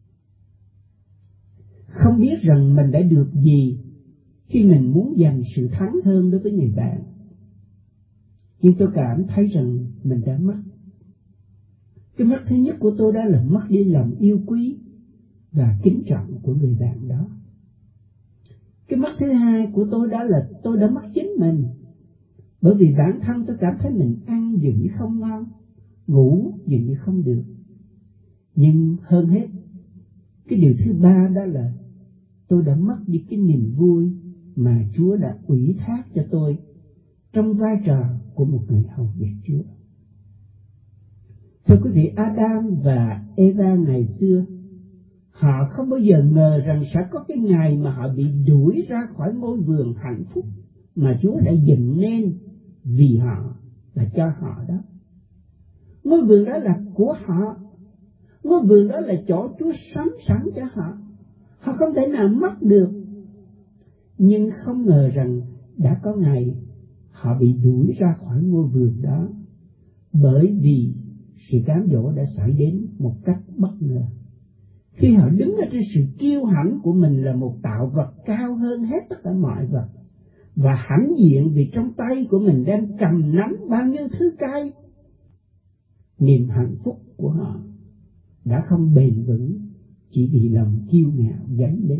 Không biết rằng mình đã được gì khi mình muốn giành sự thắng hơn đối với người bạn. Nhưng tôi cảm thấy rằng mình đã mất. Cái mất thứ nhất của tôi đó là mất đi lòng yêu quý, và kính trọng của người bạn đó. Cái mất thứ hai của tôi đó là tôi đã mất chính mình, bởi vì bản thân tôi cảm thấy mình ăn dường như không ngon, ngủ dường như không được. Nhưng hơn hết, cái điều thứ ba đó là tôi đã mất đi cái niềm vui mà Chúa đã ủy thác cho tôi trong vai trò của một người hầu việc Chúa. Thưa quý vị, Adam và Eva ngày xưa, họ không bao giờ ngờ rằng sẽ có cái ngày mà họ bị đuổi ra khỏi ngôi vườn hạnh phúc mà Chúa đã dựng nên vì họ và cho họ đó. Ngôi vườn đó là của họ, ngôi vườn đó là chỗ Chúa sắm sẵn cho họ, họ không thể nào mất được. Nhưng không ngờ rằng đã có ngày họ bị đuổi ra khỏi ngôi vườn đó, bởi vì sự cám dỗ đã xảy đến một cách bất ngờ. Khi họ đứng ở trên sự kiêu hãnh của mình là một tạo vật cao hơn hết tất cả mọi vật, và hãnh diện vì trong tay của mình đang cầm nắm bao nhiêu thứ cay, niềm hạnh phúc của họ đã không bền vững chỉ vì lòng kiêu ngạo dấy lên.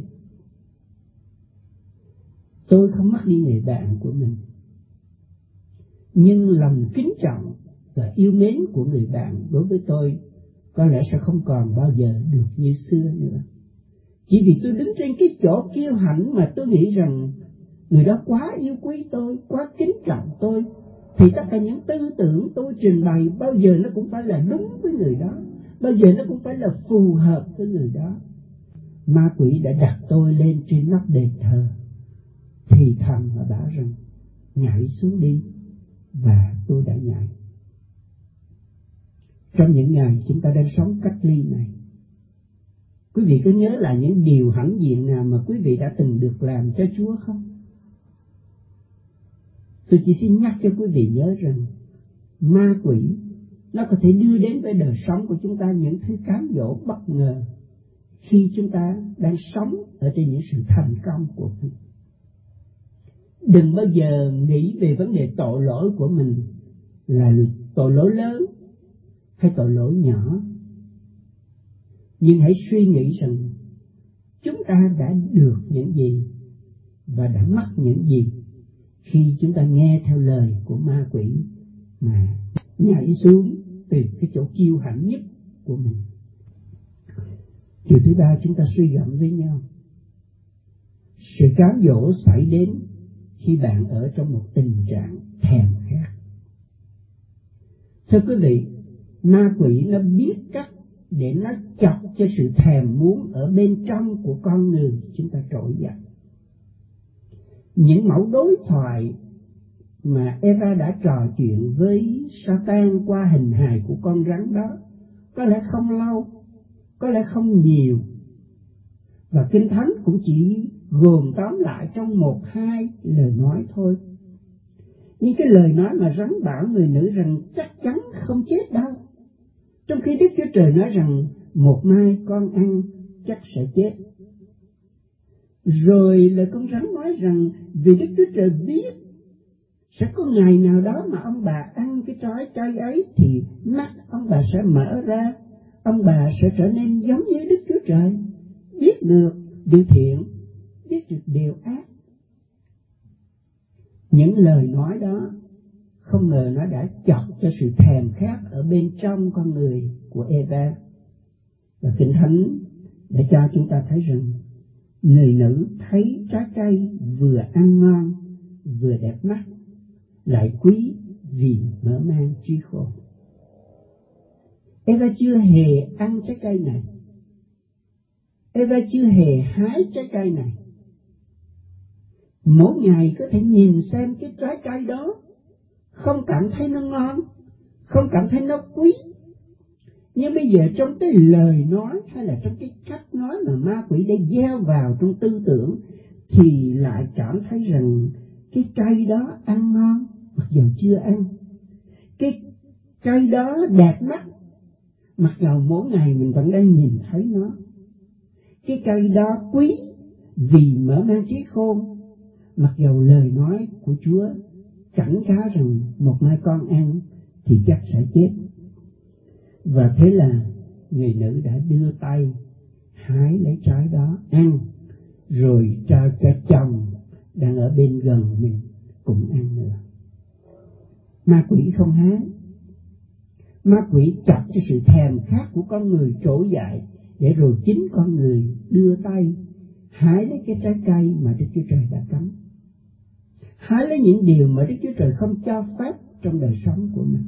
Tôi không mất đi người bạn của mình, nhưng lòng kính trọng và yêu mến của người bạn đối với tôi có lẽ sẽ không còn bao giờ được như xưa nữa. Chỉ vì tôi đứng trên cái chỗ kiêu hãnh mà tôi nghĩ rằng người đó quá yêu quý tôi, quá kính trọng tôi, thì tất cả những tư tưởng tôi trình bày bao giờ nó cũng phải là đúng với người đó, bao giờ nó cũng phải là phù hợp với người đó. Ma quỷ đã đặt tôi lên trên nóc đền thờ, thì thầm và bảo rằng nhảy xuống đi, và tôi đã nhảy. Trong những ngày chúng ta đang sống cách ly này, quý vị có nhớ là những điều hãnh diện nào mà quý vị đã từng được làm cho Chúa không? Tôi chỉ xin nhắc cho quý vị nhớ rằng ma quỷ nó có thể đưa đến với đời sống của chúng ta những thứ cám dỗ bất ngờ khi chúng ta đang sống ở trên những sự thành công của mình. Đừng bao giờ nghĩ về vấn đề tội lỗi của mình là tội lỗi lớn hay tội lỗi nhỏ, nhưng hãy suy nghĩ rằng chúng ta đã được những gì và đã mất những gì khi chúng ta nghe theo lời của ma quỷ mà nhảy xuống từ cái chỗ kiêu hãnh nhất của mình. Điều thứ ba, chúng ta suy gẫm với nhau. Sự cám dỗ xảy đến khi bạn ở trong một tình trạng thèm khát. Thưa quý vị, ma quỷ nó biết cách để nó chọc cho sự thèm muốn ở bên trong của con người chúng ta trỗi dậy. Những mẫu đối thoại mà Eva đã trò chuyện với Satan qua hình hài của con rắn đó có lẽ không lâu, có lẽ không nhiều, và Kinh Thánh cũng chỉ gồm tóm lại trong một hai lời nói thôi. Nhưng cái lời nói mà rắn bảo người nữ rằng chắc chắn không chết đâu, trong khi Đức Chúa Trời nói rằng một mai con ăn chắc sẽ chết. Rồi lời con rắn nói rằng vì Đức Chúa Trời biết sẽ có ngày nào đó mà ông bà ăn cái trái cây ấy thì mắt ông bà sẽ mở ra, ông bà sẽ trở nên giống như Đức Chúa Trời, biết được điều thiện, biết được điều ác. Những lời nói đó không ngờ nó đã chọc cho sự thèm khát ở bên trong con người của Eva. Và Kinh Thánh đã cho chúng ta thấy rằng người nữ thấy trái cây vừa ăn ngon vừa đẹp mắt, lại quý vì mở mang trí khôn. Eva chưa hề ăn trái cây này, Eva chưa hề hái trái cây này. Mỗi ngày có thể nhìn xem cái trái cây đó, không cảm thấy nó ngon, không cảm thấy nó quý. Nhưng bây giờ trong cái lời nói hay là trong cái cách nói mà ma quỷ đã gieo vào trong tư tưởng, thì lại cảm thấy rằng cái cây đó ăn ngon mặc dù chưa ăn, cái cây đó đẹp mắt mặc dù mỗi ngày mình vẫn đang nhìn thấy nó, cái cây đó quý vì mở mang trí khôn mặc dù lời nói của Chúa cảnh cáo rằng một mai con ăn thì chắc sẽ chết. Và thế là người nữ đã đưa tay hái lấy trái đó ăn, rồi trao cho chồng đang ở bên gần mình cũng ăn nữa. Ma quỷ không hái. Ma quỷ chọc cho sự thèm khát của con người trỗi dậy, để rồi chính con người đưa tay hái lấy cái trái cây mà Đức Chúa Trời đã cấm, hái lấy những điều mà Đức Chúa Trời không cho phép trong đời sống của mình.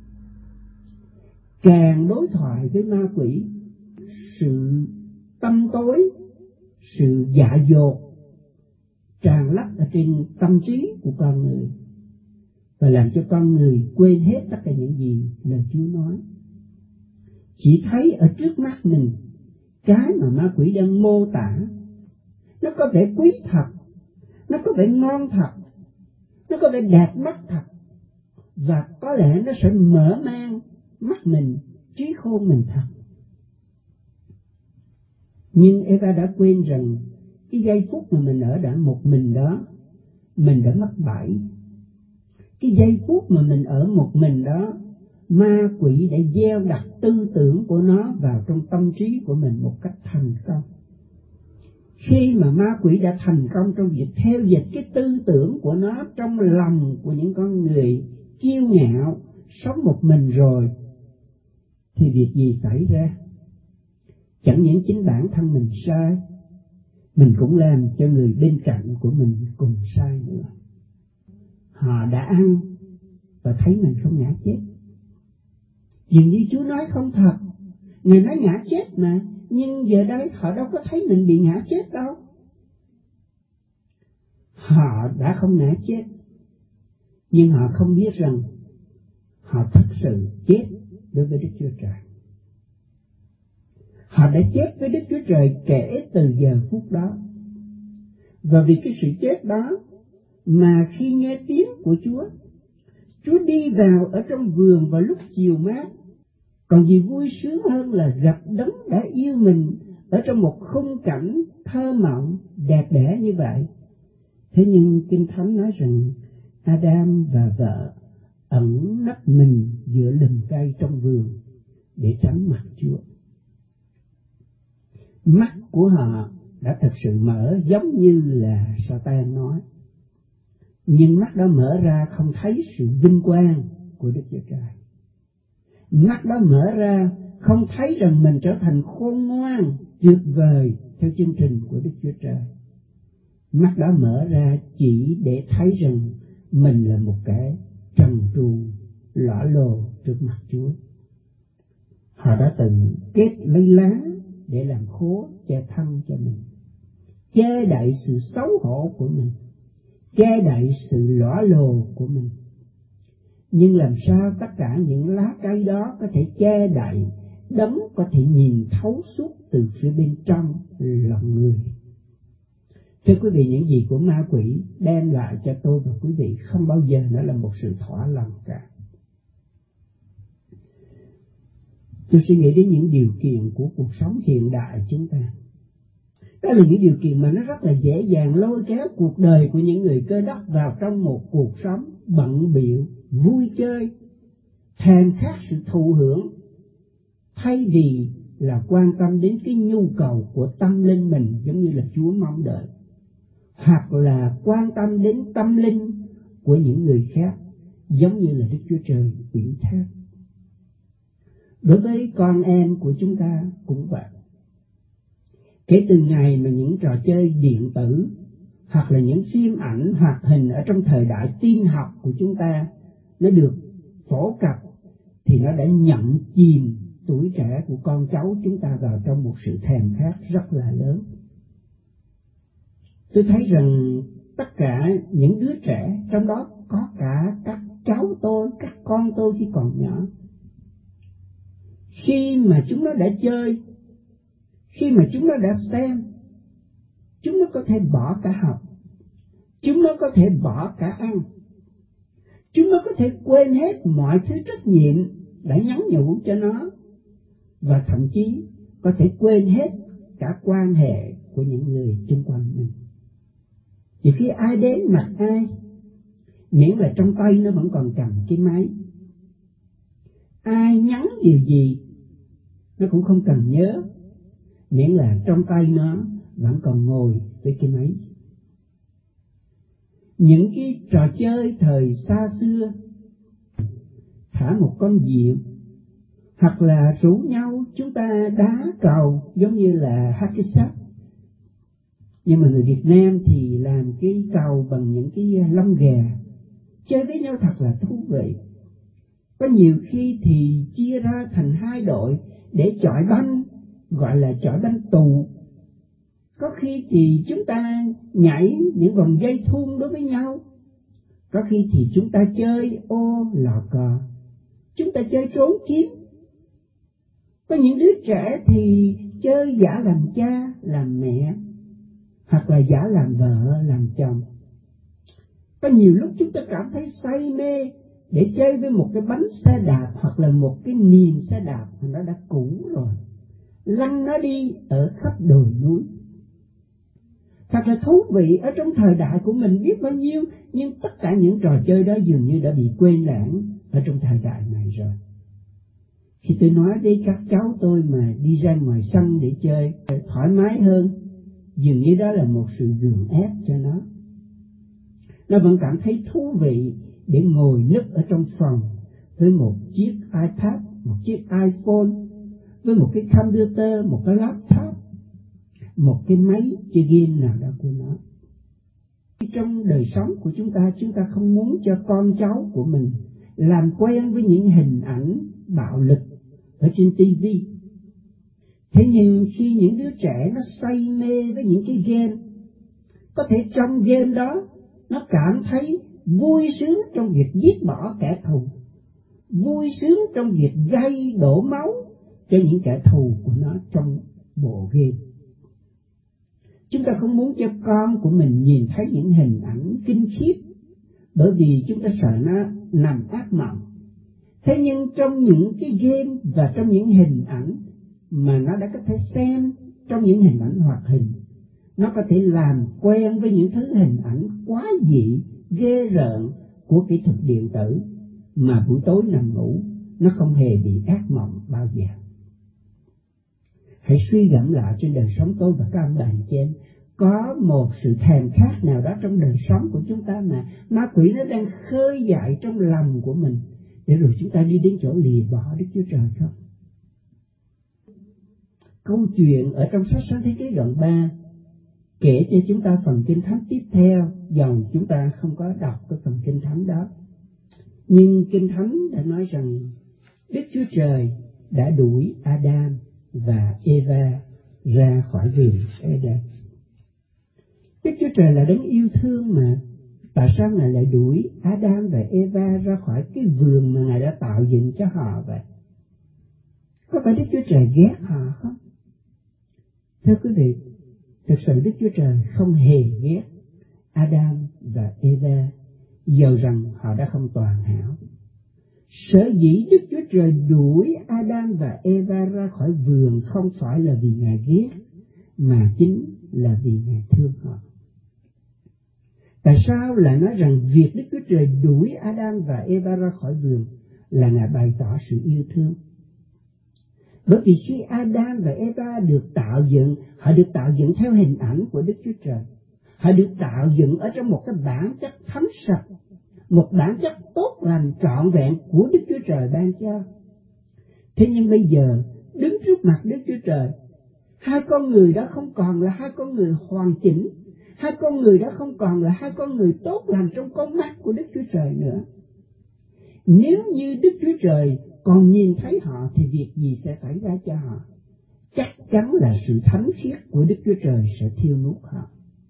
Càng đối thoại với ma quỷ, sự tâm tối, sự dại dột tràn lấp ở trên tâm trí của con người, và làm cho con người quên hết tất cả những gì lời Chúa nói. Chỉ thấy ở trước mắt mình cái mà ma quỷ đang mô tả, nó có vẻ quý thật, nó có vẻ ngon thật, nó có vẻ đẹp mắt thật, và có lẽ nó sẽ mở mang mắt mình, trí khôn mình thật. Nhưng Eva đã quên rằng cái giây phút mà mình ở đã một mình đó, mình đã mắc bẫy. Cái giây phút mà mình ở một mình đó, ma quỷ đã gieo đặt tư tưởng của nó vào trong tâm trí của mình một cách thành công. Khi mà ma quỷ đã thành công trong việc theo dịch cái tư tưởng của nó trong lòng của những con người kiêu ngạo, sống một mình rồi, thì việc gì xảy ra? Chẳng những chính bản thân mình sai, mình cũng làm cho người bên cạnh của mình cùng sai nữa. Họ đã ăn và thấy mình không ngã chết. Dường như Chúa nói không thật, Ngài nói ngã chết mà, nhưng giờ đây họ đâu có thấy mình bị ngã chết đâu. Họ đã không ngã chết, nhưng họ không biết rằng họ thật sự chết đối với Đức Chúa Trời. Họ đã chết với Đức Chúa Trời kể từ giờ phút đó. Và vì cái sự chết đó mà khi nghe tiếng của Chúa, Chúa đi vào ở trong vườn vào lúc chiều mát, còn gì vui sướng hơn là gặp Đấng đã yêu mình ở trong một khung cảnh thơ mộng đẹp đẽ như vậy. Thế nhưng Kinh Thánh nói rằng Adam và vợ ẩn nấp mình giữa lùm cây trong vườn để tránh mặt Chúa. Mắt của họ đã thật sự mở giống như là Sa-tan nói, nhưng mắt đó mở ra không thấy sự vinh quang của Đức Chúa Trời. Mắt đó mở ra không thấy rằng mình trở thành khôn ngoan, tuyệt vời theo chương trình của Đức Chúa Trời. Mắt đó mở ra chỉ để thấy rằng mình là một kẻ trần truồng, lõa lồ trước mặt Chúa. Họ đã từng kết lấy lá để làm khố che thân cho mình, che đậy sự xấu hổ của mình, che đậy sự lõa lồ của mình. Nhưng làm sao tất cả những lá cây đó có thể che đậy Đấng có thể nhìn thấu suốt từ phía bên trong lòng người? Thưa quý vị, những gì của ma quỷ đem lại cho tôi và quý vị không bao giờ nó là một sự thỏa lòng cả. Tôi suy nghĩ đến những điều kiện của cuộc sống hiện đại chúng ta. Đó là những điều kiện mà nó rất là dễ dàng lôi kéo cuộc đời của những người Cơ Đốc vào trong một cuộc sống bận bịu, vui chơi, thèm khát sự thụ hưởng, thay vì là quan tâm đến cái nhu cầu của tâm linh mình giống như là Chúa mong đợi, hoặc là quan tâm đến tâm linh của những người khác giống như là Đức Chúa Trời ủy thác. Đối với con em của chúng ta cũng vậy. Kể từ ngày mà những trò chơi điện tử hoặc là những phim ảnh hoạt hình ở trong thời đại tin học của chúng ta nó được phổ cập, thì nó đã nhận chìm tuổi trẻ của con cháu chúng ta vào trong một sự thèm khát rất là lớn. Tôi thấy rằng tất cả những đứa trẻ, trong đó có cả các cháu tôi, các con tôi khi còn nhỏ, khi mà chúng nó đã chơi, khi mà chúng nó đã xem, chúng nó có thể bỏ cả học, chúng nó có thể bỏ cả ăn, chúng nó có thể quên hết mọi thứ trách nhiệm đã nhắn nhủ cho nó, và thậm chí có thể quên hết cả quan hệ của những người xung quanh mình. Vì khi ai đến mặt ai, miễn là trong tay nó vẫn còn cầm cái máy, ai nhắn điều gì nó cũng không cần nhớ, miễn là trong tay nó vẫn còn ngồi với cái máy. Những cái trò chơi thời xa xưa, thả một con diều, hoặc là rủ nhau chúng ta đá cầu giống như là hát cái sáp. Nhưng mà người Việt Nam thì làm cái cầu bằng những cái lông gà, chơi với nhau thật là thú vị. Có nhiều khi thì chia ra thành hai đội để chọi banh, gọi là chọi banh tù. Có khi thì chúng ta nhảy những vòng dây thun đối với nhau. Có khi thì chúng ta chơi ô lò cò, chúng ta chơi trốn kiếm. Có những đứa trẻ thì chơi giả làm cha, làm mẹ, hoặc là giả làm vợ, làm chồng. Có nhiều lúc chúng ta cảm thấy say mê để chơi với một cái bánh xe đạp hoặc là một cái niền xe đạp mà nó đã cũ rồi, lăn nó đi ở khắp đồi núi. Thật là thú vị ở trong thời đại của mình biết bao nhiêu, nhưng tất cả những trò chơi đó dường như đã bị quên lãng ở trong thời đại này rồi. Khi tôi nói với các cháu tôi mà đi ra ngoài sân để chơi thoải mái hơn, dường như đó là một sự gượng ép cho nó. Nó vẫn cảm thấy thú vị để ngồi núp ở trong phòng với một chiếc iPad, một chiếc iPhone, với một cái computer, một cái laptop, một cái máy chơi game nào đó của nó. Trong đời sống của chúng ta, chúng ta không muốn cho con cháu của mình làm quen với những hình ảnh bạo lực ở trên ti vi. Thế nhưng khi những đứa trẻ nó say mê với những cái game, có thể trong game đó nó cảm thấy vui sướng trong việc giết bỏ kẻ thù, vui sướng trong việc gây đổ máu cho những kẻ thù của nó trong bộ game. Chúng ta không muốn cho con của mình nhìn thấy những hình ảnh kinh khiếp, bởi vì chúng ta sợ nó nằm ác mộng. Thế nhưng trong những cái game và trong những hình ảnh mà nó đã có thể xem trong những hình ảnh hoạt hình, nó có thể làm quen với những thứ hình ảnh quá dị, ghê rợn của kỹ thuật điện tử, mà buổi tối nằm ngủ nó không hề bị ác mộng bao giờ. Hãy suy gẫm lại trên đời sống tôi và các ông bà anh chị em, có một sự thèm khát nào đó trong đời sống của chúng ta mà ma quỷ nó đang khơi dậy trong lòng của mình, để rồi chúng ta đi đến chỗ lìa bỏ Đức Chúa Trời không? Câu chuyện ở trong sách Sáng Thế Ký đoạn ba kể cho chúng ta phần Kinh Thánh tiếp theo, dầu chúng ta không có đọc cái phần Kinh Thánh đó. Nhưng Kinh Thánh đã nói rằng Đức Chúa Trời đã đuổi Adam và Eva ra khỏi vườn Eden. Đức Chúa Trời là đấng yêu thương mà, tại sao Ngài lại đuổi Adam và Eva ra khỏi cái vườn mà Ngài đã tạo dựng cho họ vậy? Có phải Đức Chúa Trời ghét họ không? Thưa quý vị, thực sự Đức Chúa Trời không hề ghét Adam và Eva, dầu rằng họ đã không toàn hảo. Sở dĩ Đức Chúa Trời đuổi Adam và Eva ra khỏi vườn không phải là vì Ngài ghét, mà chính là vì Ngài thương họ. Tại sao lại nói rằng việc Đức Chúa Trời đuổi Adam và Eva ra khỏi vườn là Ngài bày tỏ sự yêu thương? Bởi vì khi Adam và Eva được tạo dựng, họ được tạo dựng theo hình ảnh của Đức Chúa Trời. Họ được tạo dựng ở trong một cái bản chất thánh sạch, một bản chất tốt lành trọn vẹn của Đức Chúa Trời ban cho. Thế nhưng bây giờ, đứng trước mặt Đức Chúa Trời, hai con người đó không còn là hai con người hoàn chỉnh, hai con người đó không còn là hai con người tốt lành trong con mắt của Đức Chúa Trời nữa. Nếu như Đức Chúa Trời còn nhìn thấy họ thì việc gì sẽ xảy ra cho họ? Chắc chắn là sự thánh khiết của Đức Chúa Trời sẽ thiêu nuốt họ.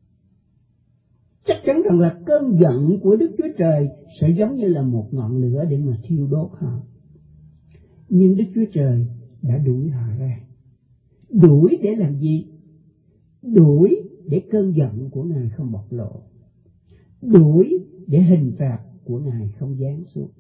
Chắc chắn rằng là cơn giận của Đức Chúa Trời sẽ giống như là một ngọn lửa để mà thiêu đốt họ. Nhưng Đức Chúa Trời đã đuổi họ ra. Đuổi để làm gì? Đuổi để cơn giận của Ngài không bộc lộ. Đuổi để hình phạt của Ngài không giáng xuống.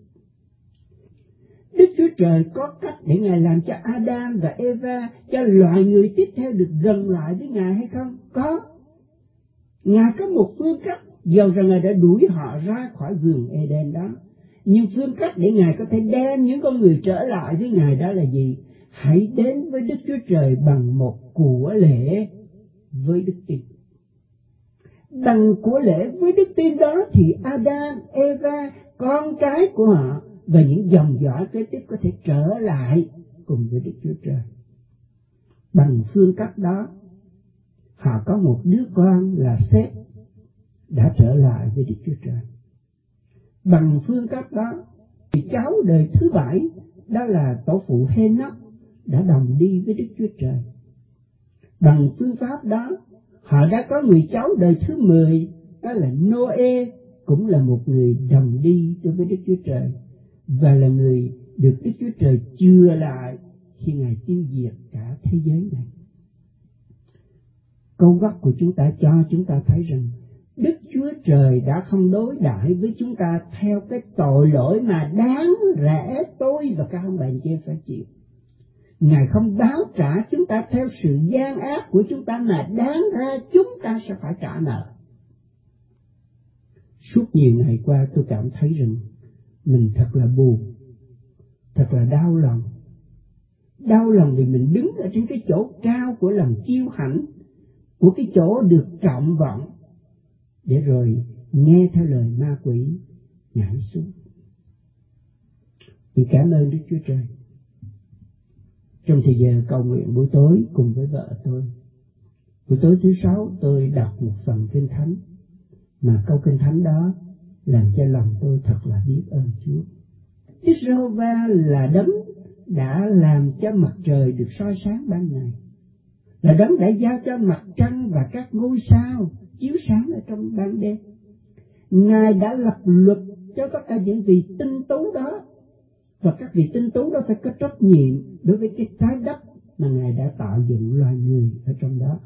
Đức Chúa Trời có cách để Ngài làm cho Adam và Eva, cho loài người tiếp theo được gần lại với Ngài hay không? Có. Ngài có một phương cách, dầu rằng Ngài đã đuổi họ ra khỏi vườn Eden đó. Nhưng phương cách để Ngài có thể đem những con người trở lại với Ngài đó là gì? hãy đến với Đức Chúa Trời bằng một của lễ với đức tin. Bằng của lễ với đức tin đó thì Adam, Eva, con cái của họ và những dòng dõi kế tiếp có thể trở lại cùng với Đức Chúa Trời. Bằng phương cách đó, họ có một đứa con là Seth đã trở lại với Đức Chúa Trời. Bằng phương cách đó, thì cháu đời thứ bảy, đó là tổ phụ Hê-nóc, đã đồng đi với Đức Chúa Trời. Bằng phương pháp đó, họ đã có người cháu đời thứ mười, đó là Nô-ê, cũng là một người đồng đi đối với Đức Chúa Trời, và là người được Đức Chúa Trời chừa lại khi Ngài tiêu diệt cả thế giới này. Câu gốc của chúng ta cho chúng ta thấy rằng Đức Chúa Trời đã không đối đãi với chúng ta theo cái tội lỗi mà đáng rẽ tôi và các ông bà chị em phải chịu. Ngài không báo trả chúng ta theo sự gian ác của chúng ta mà đáng ra chúng ta sẽ phải trả nợ. Suốt nhiều ngày qua tôi cảm thấy rằng mình thật là buồn, thật là đau lòng. Đau lòng vì mình đứng ở trên cái chỗ cao của lòng kiêu hãnh, của cái chỗ được trọng vọng, để rồi nghe theo lời ma quỷ nhảy xuống. Thì cảm ơn Đức Chúa Trời. Trong thời giờ cầu nguyện buổi tối cùng với vợ tôi, buổi tối thứ sáu tôi đọc một phần Kinh Thánh, mà câu Kinh Thánh đó làm cho lòng tôi thật là biết ơn Chúa. Đức Giê-hô-va là đấng đã làm cho mặt trời được soi sáng ban ngày, là đấng đã giao cho mặt trăng và các ngôi sao chiếu sáng ở trong ban đêm. Ngài đã lập luật cho tất cả những vị tinh tú đó, và các vị tinh tú đó phải có trách nhiệm đối với cái trái đất mà Ngài đã tạo dựng loài người ở trong đó.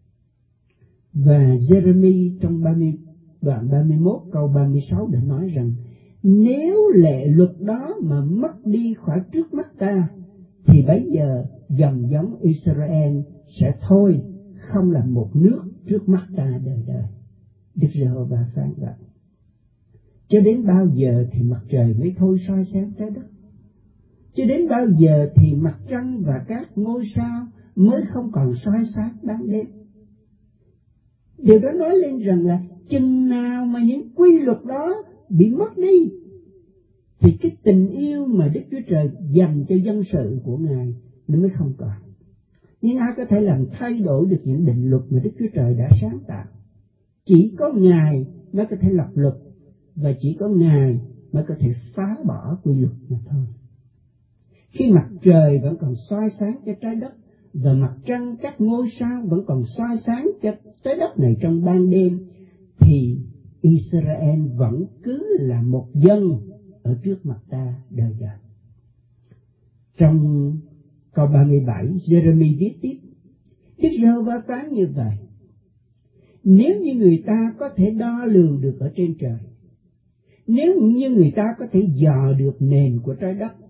Và Giê-rê-mi trong ba mươi, đoạn ba mươi mốt câu ba mươi sáu đã nói rằng nếu lệ luật đó mà mất đi khỏi trước mắt ta, thì bấy giờ dòng giống Israel sẽ thôi không là một nước trước mắt ta đời đời. Đức Giê-hô-va phán vậy. Cho đến bao giờ thì mặt trời mới thôi soi sáng trái đất? Cho đến bao giờ thì mặt trăng và các ngôi sao mới không còn soi sáng ban đêm? Điều đó nói lên rằng là chừng nào mà những quy luật đó bị mất đi, thì cái tình yêu mà Đức Chúa Trời dành cho dân sự của Ngài nó mới không còn. Nhưng ai có thể làm thay đổi được những định luật mà Đức Chúa Trời đã sáng tạo? Chỉ có Ngài mới có thể lập luật, và chỉ có Ngài mới có thể phá bỏ quy luật mà thôi. Khi mặt trời vẫn còn soi sáng cho trái đất, và mặt trăng các ngôi sao vẫn còn soi sáng cho trái đất này trong ban đêm, thì Israel vẫn cứ là một dân ở trước mặt ta đời đời. Trong câu ba mươi bảy, Giê-rê-mi viết tiếp, Đức Giê-hô-va phán như vậy: nếu như người ta có thể đo lường được ở trên trời, nếu như người ta có thể dò được nền của trái đất,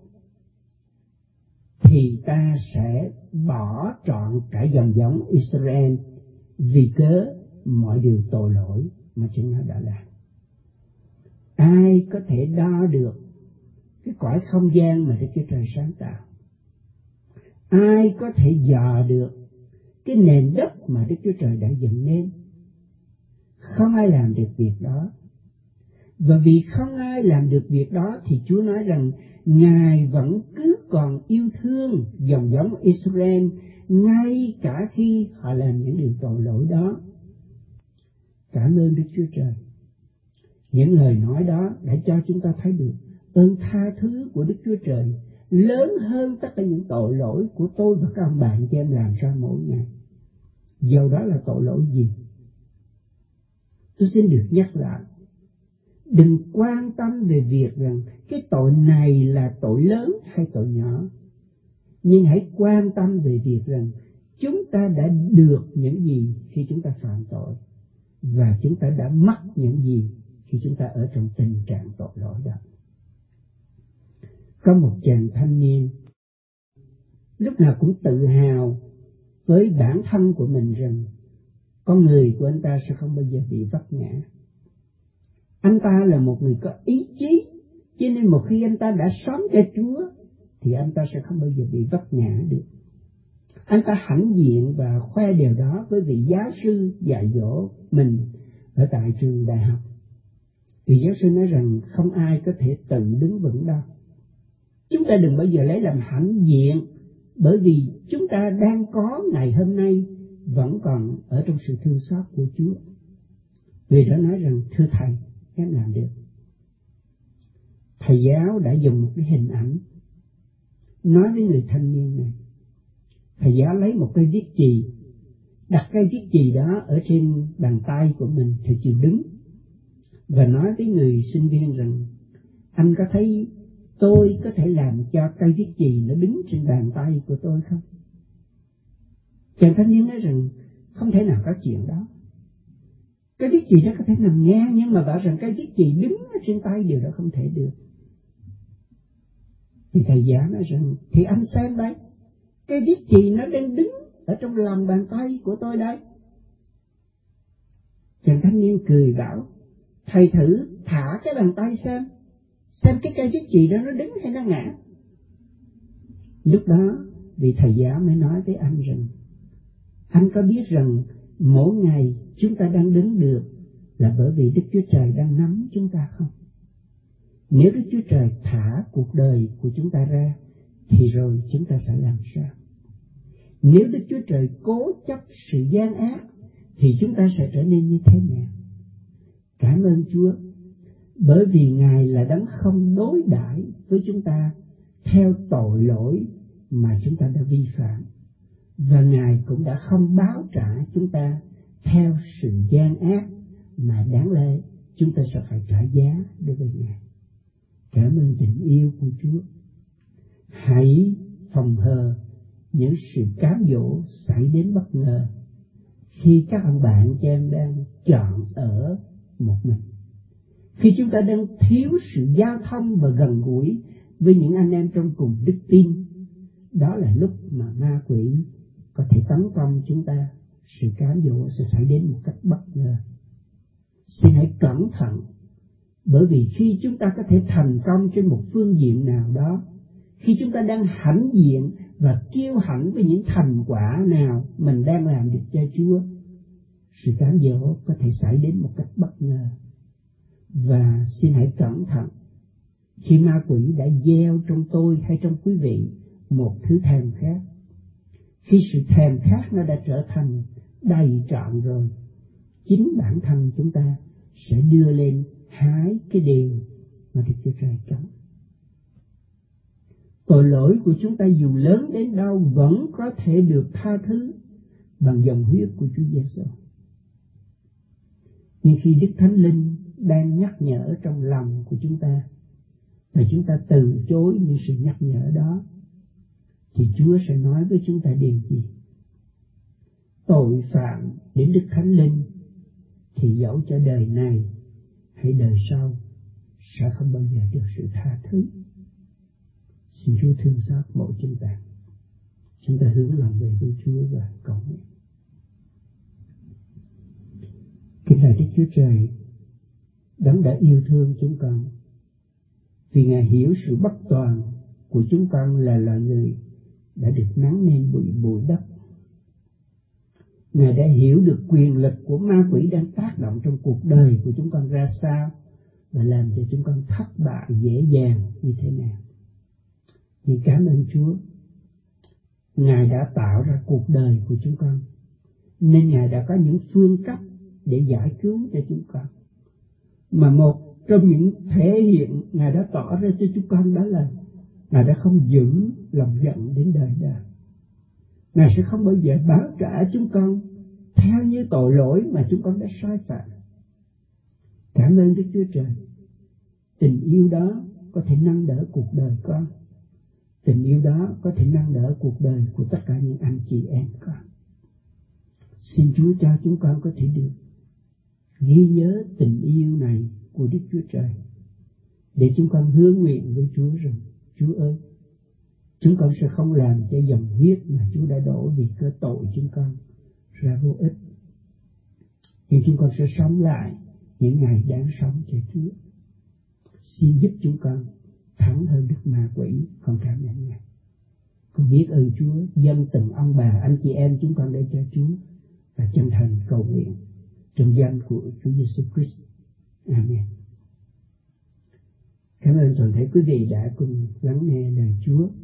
thì ta sẽ bỏ trọn cả dòng giống Israel vì cớ mọi điều tội lỗi mà chúng nó đã làm. Ai có thể đo được cái cõi không gian mà Đức Chúa Trời sáng tạo? Ai có thể dò được cái nền đất mà Đức Chúa Trời đã dựng nên? Không ai làm được việc đó. Và vì không ai làm được việc đó thì Chúa nói rằng Ngài vẫn cứ còn yêu thương dòng giống Israel ngay cả khi họ làm những điều tội lỗi đó. Cảm ơn Đức Chúa Trời. Những lời nói đó đã cho chúng ta thấy được ơn tha thứ của Đức Chúa Trời lớn hơn tất cả những tội lỗi của tôi và các ông bạn chị em làm ra mỗi ngày. Dầu đó là tội lỗi gì? Tôi xin được nhắc lại, đừng quan tâm về việc rằng cái tội này là tội lớn hay tội nhỏ, nhưng hãy quan tâm về việc rằng chúng ta đã được những gì khi chúng ta phạm tội, và chúng ta đã mất những gì khi chúng ta ở trong tình trạng tội lỗi đó. Có một chàng thanh niên lúc nào cũng tự hào với bản thân của mình rằng con người của anh ta sẽ không bao giờ bị vấp ngã. Anh ta là một người có ý chí, cho nên một khi anh ta đã sống cho Chúa thì anh ta sẽ không bao giờ bị vấp ngã được. Anh ta hãnh diện và khoe điều đó với vị giáo sư dạy dỗ mình ở tại trường đại học. Vị giáo sư nói rằng không ai có thể tự đứng vững đâu. Chúng ta đừng bao giờ lấy làm hãnh diện, bởi vì chúng ta đang có ngày hôm nay vẫn còn ở trong sự thương xót của Chúa. Người đó nói rằng, thưa Thầy, em làm được. Thầy giáo đã dùng một cái hình ảnh nói với người thanh niên này. Thầy giáo lấy một cây viết chì, đặt cây viết chì đó ở trên bàn tay của mình, thầy chịu đứng, và nói với người sinh viên rằng, anh có thấy tôi có thể làm cho cây viết chì nó đứng trên bàn tay của tôi không? Chàng thanh niên nói rằng, không thể nào có chuyện đó. Cái viết chì đó có thể nằm ngang, nhưng mà bảo rằng cái viết chì đứng ở trên tay, điều đó không thể được. Thì thầy giáo nói rằng, thì anh xem đây, cái viết chì nó đang đứng ở trong lòng bàn tay của tôi đây. Chàng thanh niên cười bảo, thầy thử thả cái bàn tay xem, xem cái cây viết chì đó nó đứng hay nó ngã. Lúc đó vị thầy giáo mới nói với anh rằng, anh có biết rằng mỗi ngày chúng ta đang đứng được là bởi vì Đức Chúa Trời đang nắm chúng ta không? Nếu Đức Chúa Trời thả cuộc đời của chúng ta ra, thì rồi chúng ta sẽ làm sao? Nếu Đức Chúa Trời cố chấp sự gian ác, thì chúng ta sẽ trở nên như thế nào? Cảm ơn Chúa, bởi vì Ngài là đấng không đối đãi với chúng ta theo tội lỗi mà chúng ta đã vi phạm, và Ngài cũng đã không báo trả chúng ta theo sự gian ác mà đáng lẽ chúng ta sẽ phải trả giá đối với Ngài. Cảm ơn tình yêu của Chúa. Hãy phòng hờ những sự cám dỗ xảy đến bất ngờ khi các ông bạn cho em đang chọn ở một mình, khi chúng ta đang thiếu sự giao thông và gần gũi với những anh em trong cùng đức tin. Đó là lúc mà ma quỷ có thể tấn công chúng ta, sự cám dỗ sẽ xảy đến một cách bất ngờ. Xin hãy cẩn thận, bởi vì khi chúng ta có thể thành công trên một phương diện nào đó, khi chúng ta đang hãnh diện và kiêu hãnh với những thành quả nào mình đang làm được cho Chúa, sự cám dỗ có thể xảy đến một cách bất ngờ. Và xin hãy cẩn thận khi ma quỷ đã gieo trong tôi hay trong quý vị một thứ thèm khát. Khi sự thèm khát nó đã trở thành đầy trọn rồi, chính bản thân chúng ta sẽ đưa lên hái cái điều mà Đức Chúa Trời cấm. Tội lỗi của chúng ta dù lớn đến đâu vẫn có thể được tha thứ bằng dòng huyết của Chúa Giêsu. Nhưng khi Đức Thánh Linh đang nhắc nhở trong lòng của chúng ta, và chúng ta từ chối những sự nhắc nhở đó, thì Chúa sẽ nói với chúng ta điều gì? Tội phạm đến Đức Thánh Linh thì dẫu cho đời này hay đời sau sẽ không bao giờ được sự tha thứ. Xin Chúa thương xót mỗi chúng ta. Chúng ta hướng lòng về với Chúa và cầu nguyện. Kính lạy Đức Chúa Trời, Đấng đã yêu thương chúng con, vì Ngài hiểu sự bất toàn của chúng con là loài người đã được nắng nên bụi bụi đất. Ngài đã hiểu được quyền lực của ma quỷ đang tác động trong cuộc đời của chúng con ra sao, và làm cho chúng con thất bại dễ dàng như thế nào. Nhưng cảm ơn Chúa, Ngài đã tạo ra cuộc đời của chúng con, nên Ngài đã có những phương cách để giải cứu cho chúng con. Mà một trong những thể hiện Ngài đã tỏ ra cho chúng con đó là Ngài đã không giữ lòng giận đến đời đời. Ngài sẽ không bao giờ báo trả chúng con theo như tội lỗi mà chúng con đã sai phạm. Cảm ơn Đức Chúa Trời. Tình yêu đó có thể nâng đỡ cuộc đời con. Tình yêu đó có thể nâng đỡ cuộc đời của tất cả những anh chị em con. Xin Chúa cho chúng con có thể được ghi nhớ tình yêu này của Đức Chúa Trời, để chúng con hứa nguyện với Chúa rằng, Chúa ơi, chúng con sẽ không làm cho dòng huyết mà Chúa đã đổ vì cơ tội chúng con ra vô ích, nhưng chúng con sẽ sống lại những ngày đáng sống cho Chúa. Xin giúp chúng con thắng hơn đức ma quỷ. Con cảm ơn Ngài. Con biết ơn Chúa, dâng từng ông bà, anh chị em chúng con để cho Chúa và chân thành cầu nguyện trong danh của Chúa Giêsu Christ. Amen. Cảm ơn toàn thể quý vị đã cùng lắng nghe lời Chúa.